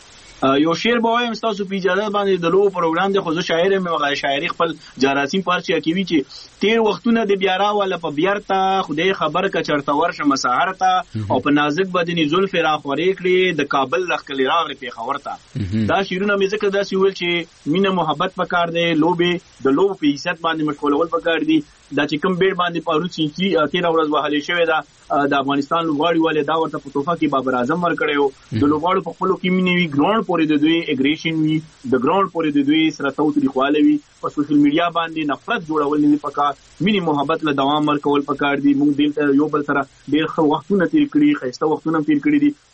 یو شعر به وایم تاسو په اجازه باندې د لو پروګرام د خو شاعر مې وغه شاعري خپل جاراسین پارچیا کوي چې تیر وختونه د بیارا ولا په بیارته خدای خبر کا چرته ورشه مساحرته او په نازک بدني زلف را خورې کړي د کابل لخل راغلي په خورته دا شیرونه مې ذکر دا سی ویل چې مینه محبت پکار دی لوبه د لوب په حیثیت باندې مشغولول پکار دی دا چې کوم بیړ باندې پاروچی چې تیر ورځ وهلې شوې ده د افغانستان لوبغاړي والے دا ورته په توفه کې بابر اعظم ورکړیو د لوبغاړو په خپل کې مینوي ګراوند پورې د دوی اګریشن وی د ګراوند پورې د دوی سره توتري خوالوي په سوشل میډیا باندې نفرت جوړول نه پکار مینی محبت له دوام ورکول پکار دي موږ دلته یو بل سره ډېر ښه وختونه تیر کړی خسته وختونه تیر کړی دي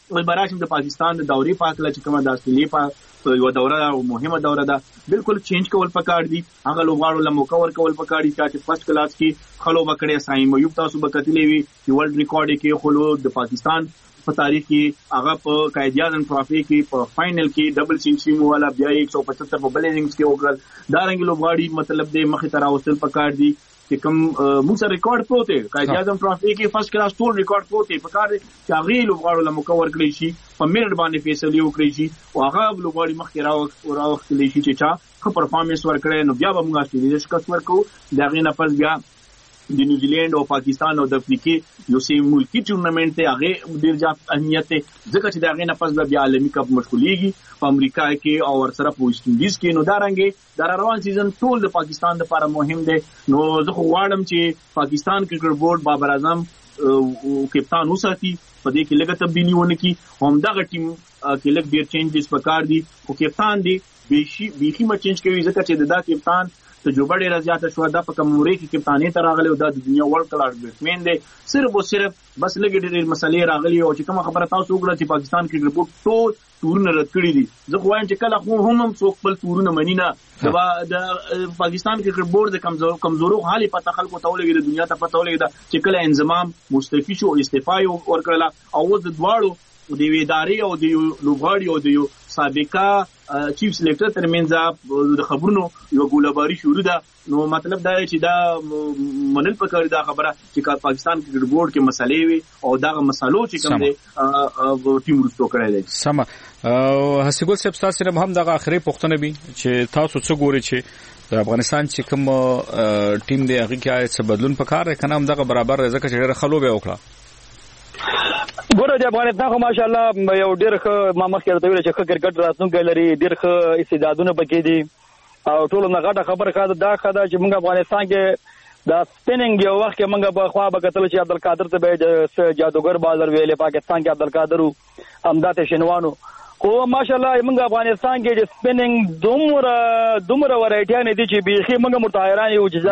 براشم د پاکستان د دوري پاکله چې کومه د استرالیا یو دوره او مهمه دوره ده بالکل چینج کول پکار دي هغه لوبغاړو له موقع ورکول پکار دي چې فرست کلاس کې خلو بکړې سایم یو تاسو بکتلې وی چې ورلد ریکارډ کې خلو د پاکستان په تاریخ کې هغه په قائد اعظم ټرافي کې په فائنل کې ډبل سنچري مولا بیا 175 په بلینګز کې وکړل دا رنګ لوبغاړي مطلب د مخې تر اوسل پکار دي چې کوم موږ سره ریکارډ پروته قائد اعظم ټرافي کې فرست کلاس ټول ریکارډ پروته پکار دي چې هغه لوبغاړو له موقع ورکړي شي په منټ باندې فیصله وکړي شي او هغه لوبغاړي مخکې راوختلی شي چې چا خو پرفارمنس ورکړي نو بیا به موږ استرالیا شکست ورکو دا غي نه پس بیا د نیوزیلند او پاکستان او د افریقې یو سیم ملکی ټورنمنت ته هغه ډیر زیات اهمیت ته ځکه چې دا غي نه پس بیا عالمي کپ مشغولېږي په امریکا کې او ورسره په ویسټ انډیز کې نو دا رنګي دا روان سیزن ټول د پاکستان لپاره مهم دی نو زه خو غواړم چې پاکستان کرکټ بورډ بابر اعظم کپتان وساتي په دې کې لږه تبدیلی ونه کی هم دا ټیم کې لږ ډیر چینجز پکار دي او کپتان دی بیخي ما چینج کوي ځکه چې دا کپتان تجربه ډیره زیاته شو دا په کموري کې کپتانې ته راغلی او د دنیا ورلد کلاس بیټسمن دی صرف او صرف بس لګي ډېر مسلې راغلي او چې کومه خبره تاسو وکړه چې پاکستان کې رپورټ ټول تورونه رد کړی دي زه خو وایم چې کله خو هم څوک خپل تورونه منی نه د پاکستان کې بورډ د کمزورو حالي پته خلکو ته ولګي د دنیا ته پته ولګي چې کله انضمام مستفی شو استعفای ورکړه او د دواړو د ویداري او د لوبغاړي او د سابقه چیف سلیکټر ترمنځ د خبرونو یو ګولباري شروع ده نو مطلب دا چې دا منل پکړی دا خبره چې پاکستان کرکټ بورډ کې مسلې وي او دا مسلو چې کوم دي ټیم رستو کړی دی سم حسیګل صاحب تاسو هم د اخري پوښتنه بي چې تاسو څه ګوري چې د افغانستان چې کوم ټیم دی هغه کې څه بدلون پکار کنه هم دغه برابر ځکه چې ډېر خلو به وکړه ګوره د افغانستان خو ماشاءالله یو ډېر ښه ما مخکې ورته ویل چې ښه کرکټ راتلونکی لري ډېر ښه استعدادونه پکې دي او ټولو نه غټه خبره دا ښه ده چې موږ افغانستان کې دا سپیننګ یو وخت کې موږ په خوا به کتل چې عبدالقادر ته به جادوګر بالر ویلې پاکستان کې عبدالقادر او امداد شنوانو خو ماشاءالله موږ افغانستان کې چې سپیننګ دومره ورایټیانې دي چې بیخي موږ مرتاحران یو چې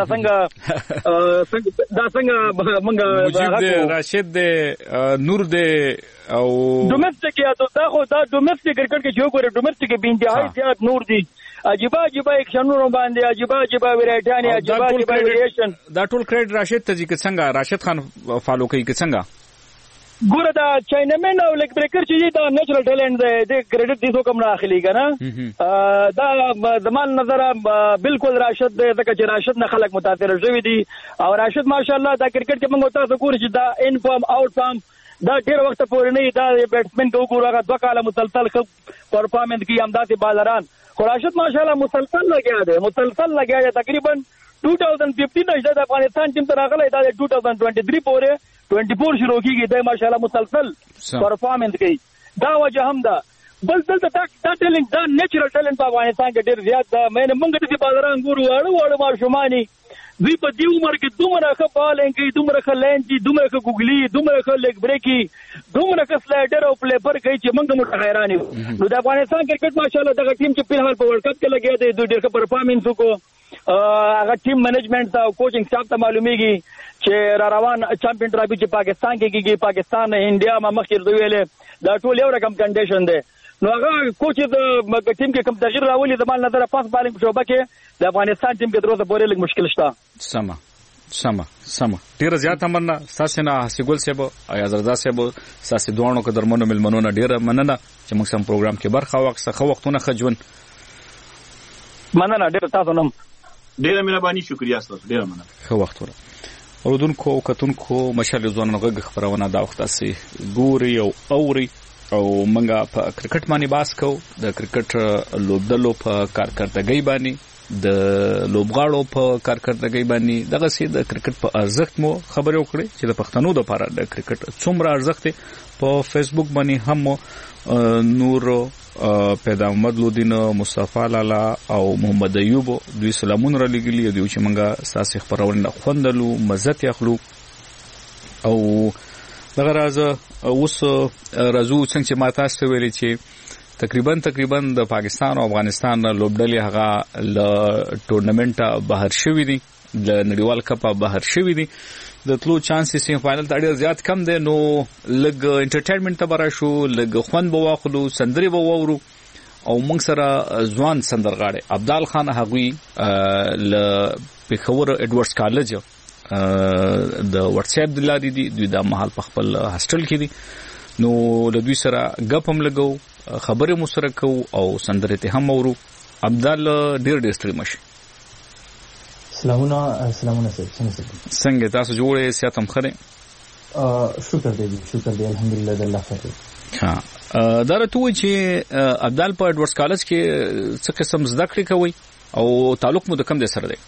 دا څنګه موږ راشد دی نور دی او ډومېسټک یا دا خو دا ډومېسټک کرکټ کې چې وګورئ ډومېسټک کې بینتهایی زیات نور دي عجیبه ایکشنونو باندې عجیبه ورایټیانې عجیبه ویریشن دا ټول کریډ راشد ته چې څنګه راشد خان فالو کوي څنګه ګوره دا چاینمن او لیګ بریکر چې دا نیچرل ټیلنٹ دی د کریډټ دي څوک هم نه اخلي کنه دا زمان نظر بالکل راشد دی ځکه چې راشد نه خلک متاثر شوي دي او راشد ماشاءالله دا کرکټ کې موږ تاسو ګورو چې دا ان فارم اوټ فارم دا ډېر وخت پورې نه دا بیټسمن کو ګورو هغه 2 کاله مسلسل پرفارمنس کوي امداسي بالران خو راشد ماشاءالله مسلسل لګیا دی تقریبا 2015 د افغانستان ټیم ته راغلی دا 2023 پورې 24 شروع کیږي دا ماشاءالله مسلسل پرفارمنس کوي دا وجه هم ده بل دلته دا ټیلنټ دا نیچرل ټیلنټ په افغانستان کې ډېر زیات ده مې موږ د بازاران ګورو واړو ماشومانی دوی په دې عمر کې دومره ښه بالینګ کوي دومره ښه لینډي دومره ښه ګوګلي دومره ښه لیګ بریکي دومره ښه سلایډر او پلیپر کوي چې موږ متحیران یو نو د افغانستان کرکټ ماشاءالله دغه ټیم چې په حال په ورلد کپ کې لګیا دی دوی ډېر ښه پرفارمنس وکړو هغه ټیم مینجمنت او کوچینګ سټاف ته معلومیږي چې را روان چمپیون ټرافي چې پاکستان کې کېږي پاکستان انډیا ما مخکې ویلې دا ټول یو رقم کنډیشن دی نو هغه کوچ د ټیم کې کوم تغییر راولي د مال نظر پاس بالینګ شوبه کې د افغانستان ټیم کې دروازه پورې لږ مشکل شته سم ډیر زیات مننه تاسو نه حسیګل صاحب او زردا صاحب تاسو دوه کو درمنو ملمنونه ډیر مننه چې موږ سم پروګرام کې برخه وختونه خجون مننه ډیر تاسو نم ډیر مهرباني شکریا تاسو ډیر مننه خو وخت ور اوردونکو کتونکو مشال ځوانانو غږ خبرونه دا وخت تاسو ګوري او اوري او منګه په کرکټ باندې باس کو د کرکټ لوبډلو په کارکړدګۍ باندې د لوبغاړو په کارکړدګۍ باندې دغه سي د کرکټ په ارزښت مو خبرې وکړې چې د پښتنو د لپاره د کرکټ څومره ارزښت په فیسبوک باندې هم نور پیدا محمد لودین مصطفی لالا او محمد ایوب دوی سلامونه را لګلی دی چې منګه ساسي خبرونه خوندلو مزت یخلو او دغه راز اوس رازو څنګه چې ما تاسو ویلي چې تقریبا د پاکستان او افغانستان لوبډلې هغه ل ټورنمنت بهر شوی دي د نړیوال کپ بهر شوی دي د تلو چانس سیم فائنل ته ډیر زیات کم دی نو لګ انټرټینمنت ته برا شو لګ خوند به واخلو سندري به وورو او موږ سره ځوان سندرغاړي عبدال خان هغوی ل پیښور ایډورډز کالج د واتس اپ د لارې دي دوی د محل په خپل هاستل کې دي نو له دوی سره غپ هم لګو خبرې مو سره کوو او سندرې ته هم وورو عبدال ډیر ستړي مشي سلامونه څنګه تاسو جوړې سیاتم خره شکر دی الحمدلله د الله خیر ها دا راته چې عبدال په ایډورډز کالج کې څه قسم زده کړې کوي او تعلق مو د کوم ځای سره دی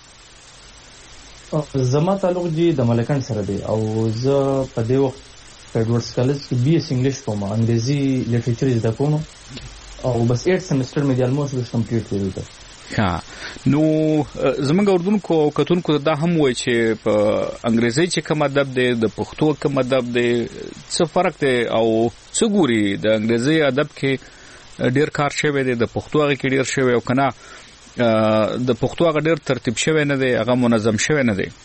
زما تعلق دی د ملکان سره دی او زه په دې وخت په ایډورډز کالج کې بي اس انګلیش کوم انګریزي لټریچر زده کوم او بس 8 سیمستر مې د الموست کمپلیټ کړی ها نو زمونږ اردوونکو او کتونکو دا هم وایي چې په انګریزي چې کوم ادب دی د پښتو کوم ادب دی څه فرق دی او څه ګوري د انګریزي ادب کې ډیر کار شوی دی د پښتو هغه کې ډیر شوی او کنه د پښتو هغه ډیر ترتیب شوی نه دی هغه منظم شوی نه دی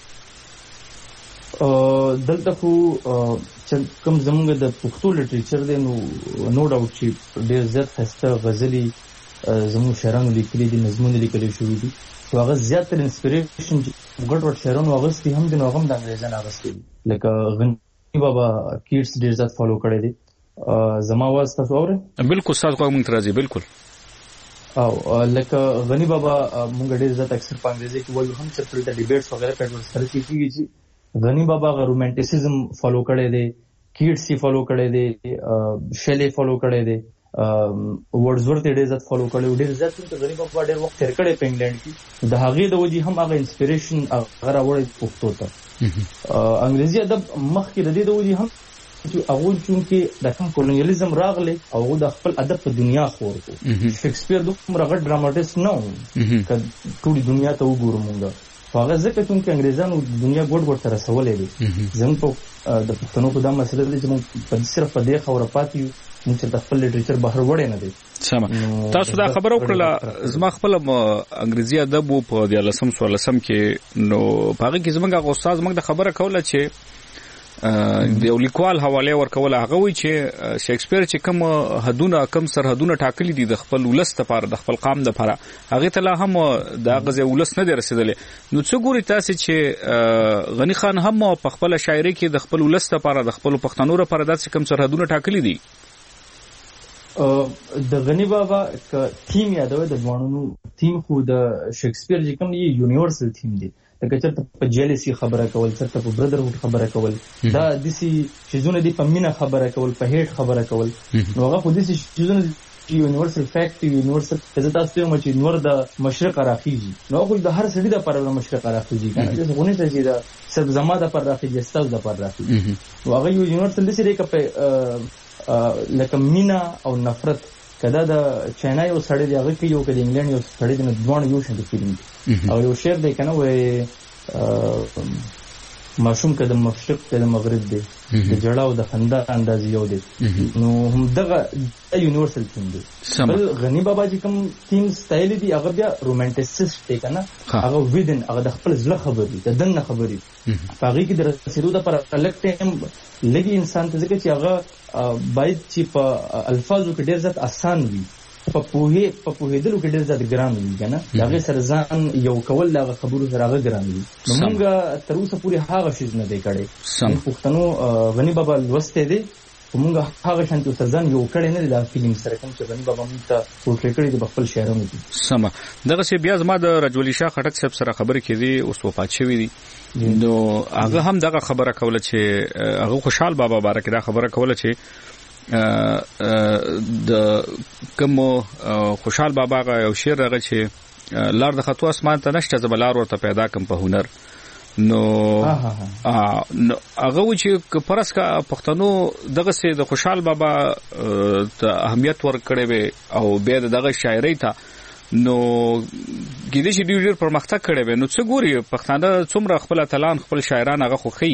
دلته خو چې کوم زمونږ د پښتو لټریچر دی نو ډاوټ چې ډیر زیات خسته غزلي زموږ شاعرانو لیکلي دي نظمونه لیکلي شوي دي خو هغه زیاتره انسپریشن چې ګډ شاعرانو اغوستي هم دي نو هغه هم د انګریزانو اغوستي دي لکه غنی بابا کیټس ډیر زیات فالو کړی دي زما आवाज تاسو اورئ بالکل تاسو کوم ترازی بالکل او لکه غنی بابا مونږ ډیر زیات اکثر په انګریزي کې وایو هم چې په ډیبیټس وغیرہ په ډول سره کیږي چې غنی بابا غ رومانټیسزم فالو کړی دی کیټس فالو کړی دی شیلی فالو کړی دی ورډزورت ډیر زیات فالو کړی ډیر زیات ته غریب په ډیر وخت تیر کړی په انګلند کې د هغې د وجې هم هغه انسپریشن هغه راوړی پښتو ته انګریزي ادب مخکې د دې د وجې هم چې هغه چې د کوم کولونیالیزم راغلی او هغه د خپل ادب په دنیا خور کو شکسپیر دومره غټ ډراماټیست نه و که ټولې دنیا ته وګورو مونږ هغه ځکه چې انګریزانو دنیا ګوډ ته رسولې دي زموږ په د پښتنو په دا مسله دی چې موږ صرف په دې خبره پاتې یو چې د خپل لټریچر بهر وړي نه دي سم تاسو دا خبر وکړه زما خپل انګریزي ادب په 14 کې نو پاره کې زمونږ استاد موږ د خبره کوله چې د لیکوال حواله ورکول هغه وی چې شکسپیر چې کوم حدونه کم سرحدونه ټاکلي دي د خپل ولست لپاره د خپل قام لپاره هغه ته لا هم د غزه ولست نه دی رسیدلې نو څه ګوري تاسو چې غنی خان هم په خپل شاعري کې د خپل ولست لپاره د خپل پښتنو لپاره د کم سرحدونه ټاکلي دي د غنی بابا تیم یادوي د ځوانانو تیم خو د شکسپیر چې کوم یو یونیورسل تیم دی لکه چرته په جیلسی خبره کول چرته په برادرهوډ خبره کول دا دسی شیزونه دی په مینا خبره کول په هیټ خبره کول نو هغه خو دسی شیزونه یونیورسل فیکټ یونیورسل کزه تاسو ته چې نور د مشرق راخیږي نو خو د هر سړي د پر مشرق راخیږي کنه چې غونې ته چې د صرف زما د پر راخیږي ستاسو د پر راخیږي نو هغه یونیورسل دسی دی که لکه مینا او نفرت کدا د چاینا یو سړی دی هغه کې یو کډ انګلند یو سړی دی نو ځوان یو شنه فلم او یو شعر دی کنه وای ماشوم کده مشرق کده مغرب دی د جړه او د خندا انداز یو دی نو هم دغه یونیورسل تیم دی بل غنی بابا چې کوم تیم سټایل دی هغه بیا رومانټیسټ دی کنه هغه ویدن هغه د خپل ځله خبرې د دنه خبرې هغه کې د رسیدو د پر الګ ټیم لګي انسان ته ځکه چې هغه باید چې په الفاظو کې ډېر زیات آسان وي په پوهېدلو کې ډېر زیات ګران وي کنه هغه سره ځان یو کول هغه خبرو سره هغه ګران وي نو موږ تر اوسه پورې هغه شیز نه دی کړی پښتنو غنی بابا لوسته دی موږ هغه شانتو ځان یو کړی نه دی دا فیلینګ سره کوم چې غنی بابا موږ ته پورټری کړی د خپل شعرونو دي سم دغه سی بیا زما د رجولی شاه خټک صاحب سره خبرې کړي اوس وفات شوی دی نو هغه هم دغه خبره کوله چې هغه خوشحال بابا بارک دا خبره کوله چې د کوم خوشحال بابا غا یو شعر هغه چې لار د خطو اسمان ته نشته زبلار ورته پیدا کم په هنر نو هغه و چې پرس کا پښتنو دغه سي د خوشحال بابا ته اهمیت ورکړي وي او به دغه شاعري ته نو ګیدې چې ډېر پرمختګ کړي وي نو څه ګوري پښتانه څومره خپل اتلان خپل شاعران هغه خوخي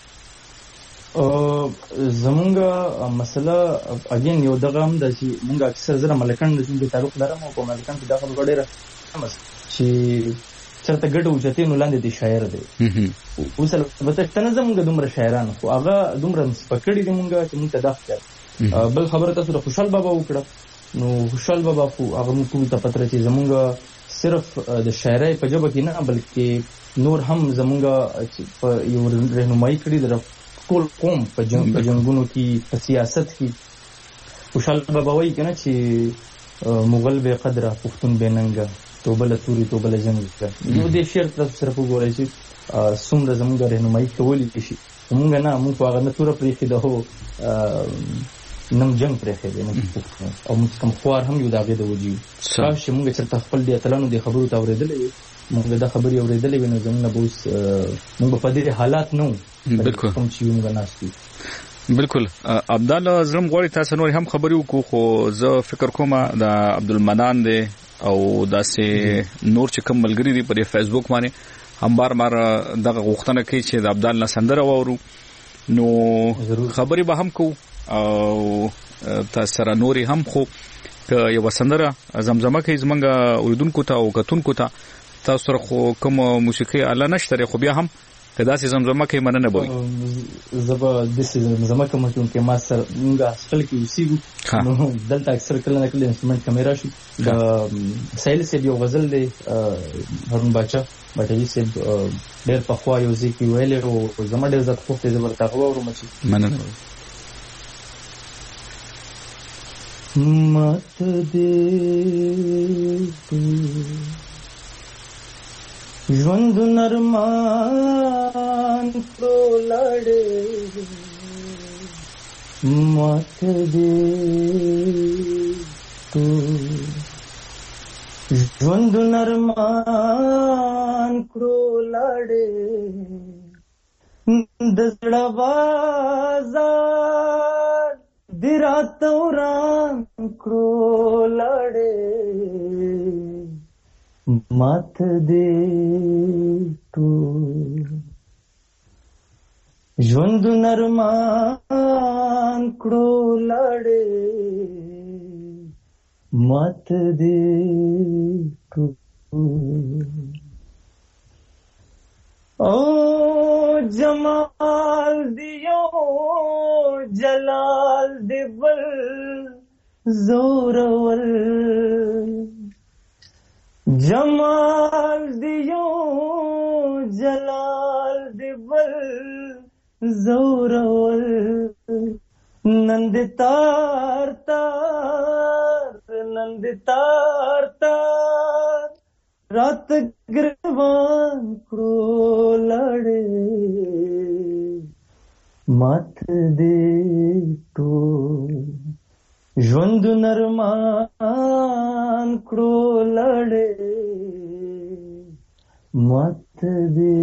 زمونږ مسله اگین یو دغه هم د چې مونږ اکثر زره ملکان د تعلق لرم او په ملکان کې داخل غړي چې چرته ګډ اوچتې نو لاندې دی شاعر دی. اوس البته شته زمونږ دومره شاعران خو هغه دومره سپکړي دي مونږ چې مونږ ته دا ښکار. بل خبره تاسو د خوشحال بابا وکړه نو خوشحال بابا خو هغه موږ ټول ته پته چې زمونږ صرف د شاعرۍ په ژبه کې نه بلکې نور هم زمونږ په یو رهنمایي کړي د ټول قوم په جنګونو کې په سیاست کې. خوشحال بابا وایي کنه چې مغل به قدره پښتون به ننګه توبه له توري توبه له جنګ. نو دې شعر تاسو سره وګورئ چې څومره زمونږ رهنمایي کولی شي. مونږ نه مونږ هغه نه توره پرېښې ده هو نم جنگ پرېښې دی او موږ کوم خوار هم یو د هغې د وجې کاش چې مونږ چېرته خپل دې اتلانو دې خبرو ته اورېدلی وي مونږ دا خبرې اورېدلی وي نو زمونږ به اوس مونږ به په دې حالات نه وو کوم چې یو مونږ ناست وي. بالکل عبدال زرم غواړي تاسو نور هم خبرې وکړو خو زه فکر کوم د عبدالمنان دی او داسې نور چې کوم ملګري دي په فیسبوک باندې هم بار دغه غوښتنه کوي چې د عبدال نه سندره واورو نو خبرې به هم کوو او تاسو سره نورې هم خو یو سندره زمزمه کوي زمونږ اوریدونکو ته او کتونکو ته تاسو سره خو کوم موسیقي آله نشته خو بیا هم که داسې زمزمه کوي مننه به وي. زه به داسې زمزمه کوم چې ما سره مونږ هاسپټل کې اوسېږو نو دلته اکثر کله نه کله انسټرومنټ کمې راشي. د سایل صاحب یو غزل دی هارون باچاجي صاحب ډېر پخوا یو ځای کې ویلی او زما ډېر زیات خوښ دی. زه به ورته هغه واورم چې مننه. مات دې ژوند نرمان کړو لړې مات دې ژوند نرمان کړو لړې د زړه بازار دی رات وران کړو لړې مات دې ژوند نرمان کړو لړې مات دې او جمال دیو جلال دی بل زورور جمال دیو جلال دی بل زورور نند تار رات گروان کړو لړې مات دې ژوند نرمان کړو لړې مات دې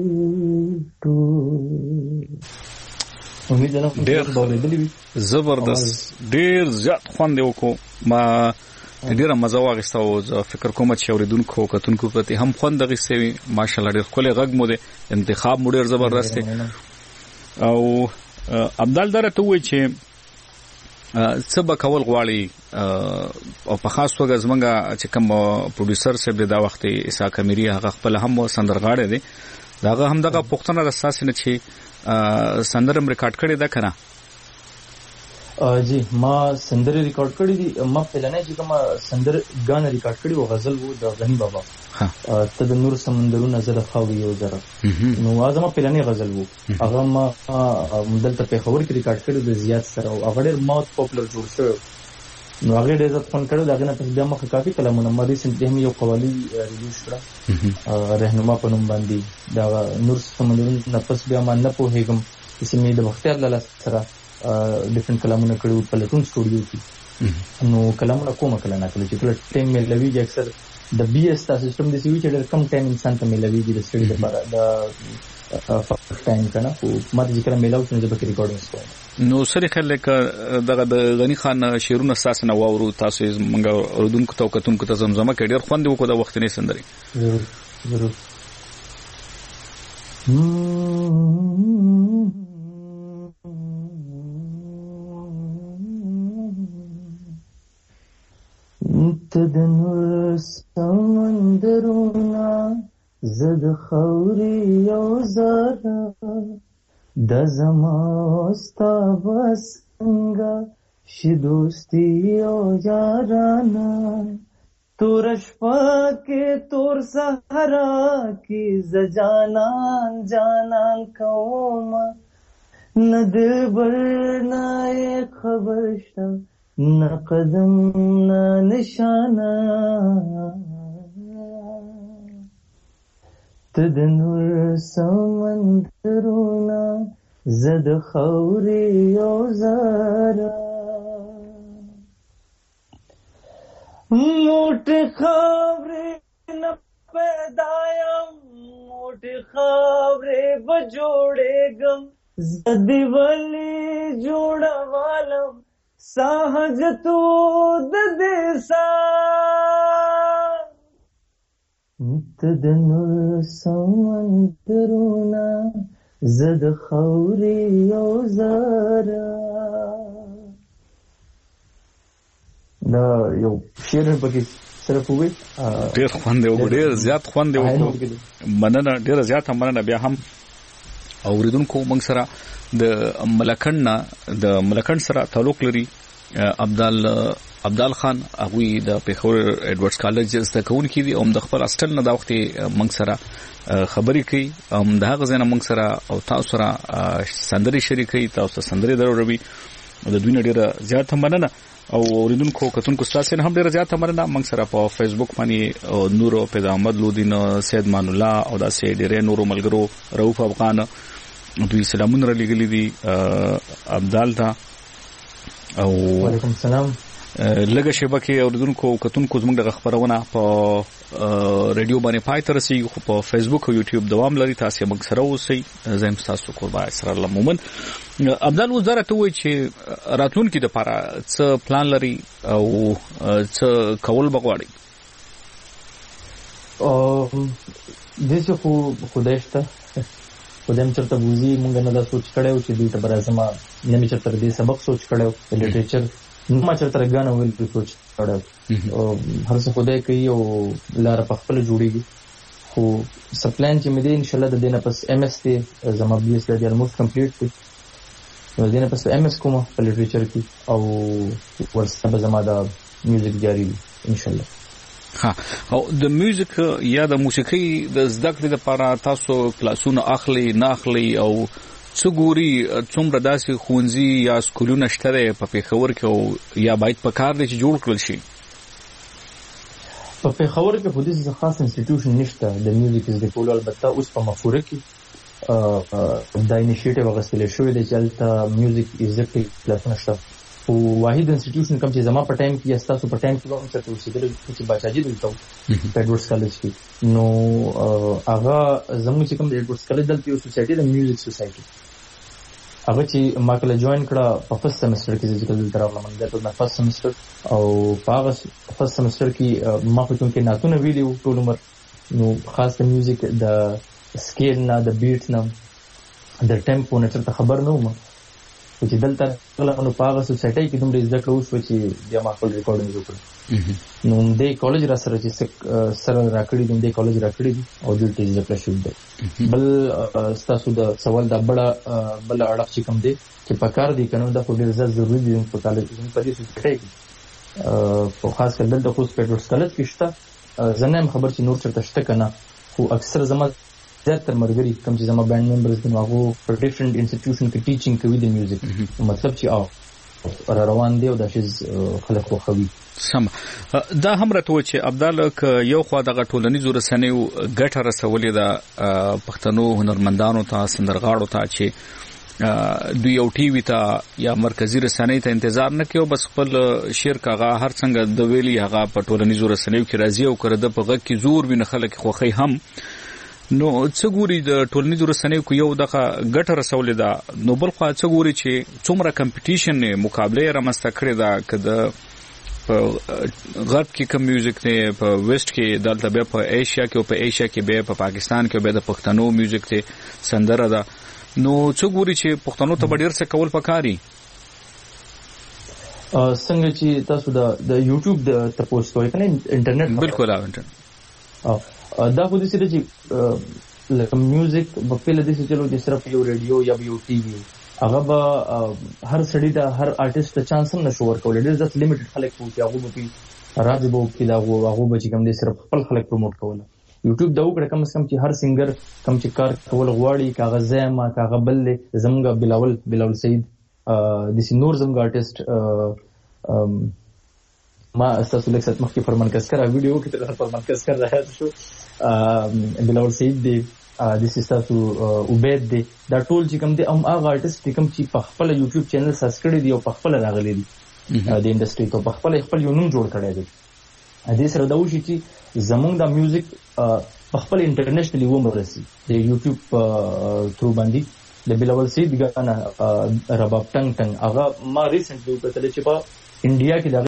زبردست ډیر زیات خوند وکړو ما ډیره مزه واغسته او فکر کوم چې اوریدونکو کتونکو ته هم خوند غوښتي ماشاءالله ډیر خپل غږ مو دي انتخاب مو ډیر زبردست او عبدال درته وای چې څه به کول غواړي او په خاص توګه زمونږ چې کوم پروډوسر صاحب دا وخت اسحاق امیری هغه خپل هم سندرغاړی دی داغه هم دغه پښتنه اساس نه چې سندرم ریکارډ کړی دا کنه. جی ما سندر ریکارډ کړی دي ما پهلنه چې کوم سندر غان ریکارډ کړی و غزل وو د غنی بابا ته د نور سمندرو نظر خاوي یو ذره نو اعظم پهلنه غزل وو هغه ما دلته په خبر کې ریکارډ کړی د زیات سره او هغه ډېر موت پاپولر جوړ شو نو هغه ډېر ځات فون کړو داغه نه پس بیا مخه کافي کلمونه ما ریسنټلی هم یو قوالی ریلیز کړه رهنما په نوم باندې دا نور سمندرو نه پس بیا ما نه پوهېږم چې مې د بختیار لاله سره ډیفرنٹ کلامونه کړو په لټون سټوډیو کې نو کلامونه کومه کله نه کله چې کله ټایم مې لويږي اکثر د بي اس تا سیستم د سوي چې ډېر کم ټایم انسان ته مې لويږي د سټډي لپاره د فرق ټایم کنه خو ما د ذکر ملاو چې د ریکارډینګ کوم نو سره خلک دغه د غنی خان شعرونه اساس نه واورو تاسو موږ اوردونکو ته کتونکو ته زمزمه کې ډېر خوند وکړو د وخت نه سندري ضرور تدنور سمندرونا زد خوري یو زرا د زما استا بسنګا شي دوستي او یارانا تور شپه کې تور سهارا کې ز جانان جانان کوم نه دلبر نه خبر شته نه قدم نه نشانه ته د نور سمندرونه زه د خاورې یو زاره موټې خاورې نه پیدا یم موټې خاورې به جوړېږم زه دې ولې جوړوالم ساحجتو د دې ته د نور سمندرونه زه د خاورې یو زاره. دا یو شعر پکې صرف وې ډېر خوند دی ډېر زیات خوند دی مننه ډېر زیات مننه بیا هم اوریدونکو موږ سره د ملکند سره تعلق لري عبدال خان هغه د پیښور ایډورډز کالج زده کوونکی دی او د خپل اصل نه دا وخت موږ سره خبرې کوي د هغه ځای نه موږ سره او تاسو سره سندري شریکي تاسو سندري دروي د دوی نه ډیره زیاته مننه او اوریدونکو کتونکو تاسو نه هم ډیره زیاته مننه موږ سره په فیسبوک باندې نورو پیدا احمد لودین سید مان الله او دا سید ډیره نورو ملګرو رؤف افغان دوی سلامونه را لګلې دي عبدال ته او وعلیکم السلام لږه شبکه اوریدونکو کتونکو زموږ د خبرونه په ریډیو باندې پای تر سي خو په فیسبوک او یوټیوب دوام لري تاسو موږ سره اوسئ زم تاسو قربا اسرار الله مومن عبدال وزارت وای چې راتلونکي د لپاره څه پلان لري او څه کول بغواړي او دغه خو دښته خدایم چرته بوزي مونږ نه دا سوچ کړو چې دوی ته برازما نه می چرته دې سبق سوچ کړو لټریچر ما چرته غاڼه ویل سوچ کړو هر څه خدای کوي او لار په خپل جوړیږي خو سپلان چې مې دې ان شاء الله د دینه پس ام اس ته زما بي اس دی الموست کمپلیټ دی نو دینه پس ام اس کوم په لټریچر کې او ورسره زما دا میوزیک جاری دی ان شاء الله. ها او د میوزیک یا د موسیقي د زده کړې لپاره تاسو کلاسونه اخلي نه اخلي او څو ګوري څومره داسې ښوونځي یا سکولونه شته په پیښور کې او یا باید په کار دي چې جوړ کړل شي په پیښور کې خو دې خاص انسټیټیوشن نشته د میوزیک زده کولو البته اوس په مفوره کې دا انیشیټیو غوښتل شوی دی چې البته میوزیک زده کړې کلاسونه شته او واحد انسټیټیوشن کوم چې زما په ټایم کې یا تاسو په ټایم کې هم څه اوسېدل چې بچاجي دلته په ایډورډز کالج کې نو هغه زموږ چې کوم د ایډورډز کالج دلته یو سوسایټي د میوزیک سوسایټي هغه چې ما کله جوائن کړه په فرست سیمستر کې چې دلته راغلم دلته په فرست سیمستر او په هغه فرست سیمستر کې ما په کوم کې ناتونه ویډیو ټول عمر نو خاص د میوزیک د سکیل نه د بیټ نه د ټیمپو نه څه خبر نه وم چې دلته غلانو پاغه سوسایټي کې دومره زده کړو چې بیا ما خپل ریکارډینګ وکړ نو د کالج را سره چې سره راکړی د کالج راکړی او د ټیز د پلشو ده بل تاسو د سوال د بل اړه چې کوم دی چې په کار دی کنه د ډیر ضروري دی په کالج کې په دې سوسایټي کې په خاص کر دلته خو سپیډورس کالج کې شته زنه خبر چې نور چرته شته کنه خو اکثر زما زیاتره مرګري کوم چې زما بانډ ممبرز دي هغه په ډیفرنٹ انسټیټیوشن کې ټیچینګ کوي د میوزیک مطلب چې روان دی او د شیز خلک خوخوي سم دا هم راته چې عبدال یو خوا د ټولنیزو رسنیو ګټه رسولې د پښتنو هنرمندانو ته سندرغاړو ته چې دوی یو ټي وي ته یا مرکزی رسنۍ ته انتظار نه کوي بس خپل شعر کاغه هر څنګه د ویلي هغه په ټولنیزو رسنیو کې راځي او کړه د پغه کې زور ویني خلک خوخي هم نو څه ګوري د ټولنیزو رسنیو کو یو دغه ګټه رسولې ده نو بل خو څه ګوري چې څومره کمپټیشن نه مقابله رامسته کړی ده کده په غرب کې کوم میوزیک نه په ویسټ کې دلته به په ایشیا کې او په ایشیا کې به په پاکستان کې به د پښتنو میوزیک ته سندره ده نو څه ګوري چې پښتنو ته ډیر څه کول پکاري څنګه چې تاسو د یوټیوب د تاسو کوی کنه انټرنیټ بالکل انټرنیټ دا خو دې سره چې لکه میوزیک په پیله دې چلو چې صرف یو ریډیو یا یو ټي وي هغه به هر سړی دا هر آرټیست ته چانس هم نشو ورکول. ډېر ځات لیمیټډ خلک وو چې هغه به راځي به وکړي دا هغه به چې کوم دې صرف خپل خلک پروموټ کول. یوټیوب دا وکړه کم از کم چې هر سنگر کم چې کار کول غواړي کاغذ زما کاغذ بل زمونږ بلاول سعید د نور زمونږ آرټیست ما استاسو لیک سات مخکې فرمان کسکر ویډیو کې تر فرمان کسکر راځي شو بلاول سعید دی د استاسو عبید دی دا ټول چې کوم دي هغه آرټیست کوم چې په خپل یوټیوب چینل سبسکرایب دي او په خپل راغلي دي د انډستری ته په خپل یو نوم جوړ کړی دی. دې سره دا وشي چې زمونږ دا میوزیک په خپل انټرنیشنلی ومرسي د یوټیوب تھرو باندې. د بلاول سعید غانا رباب ټنګ هغه ما ریسنټلی وکړل چې په انډیا کې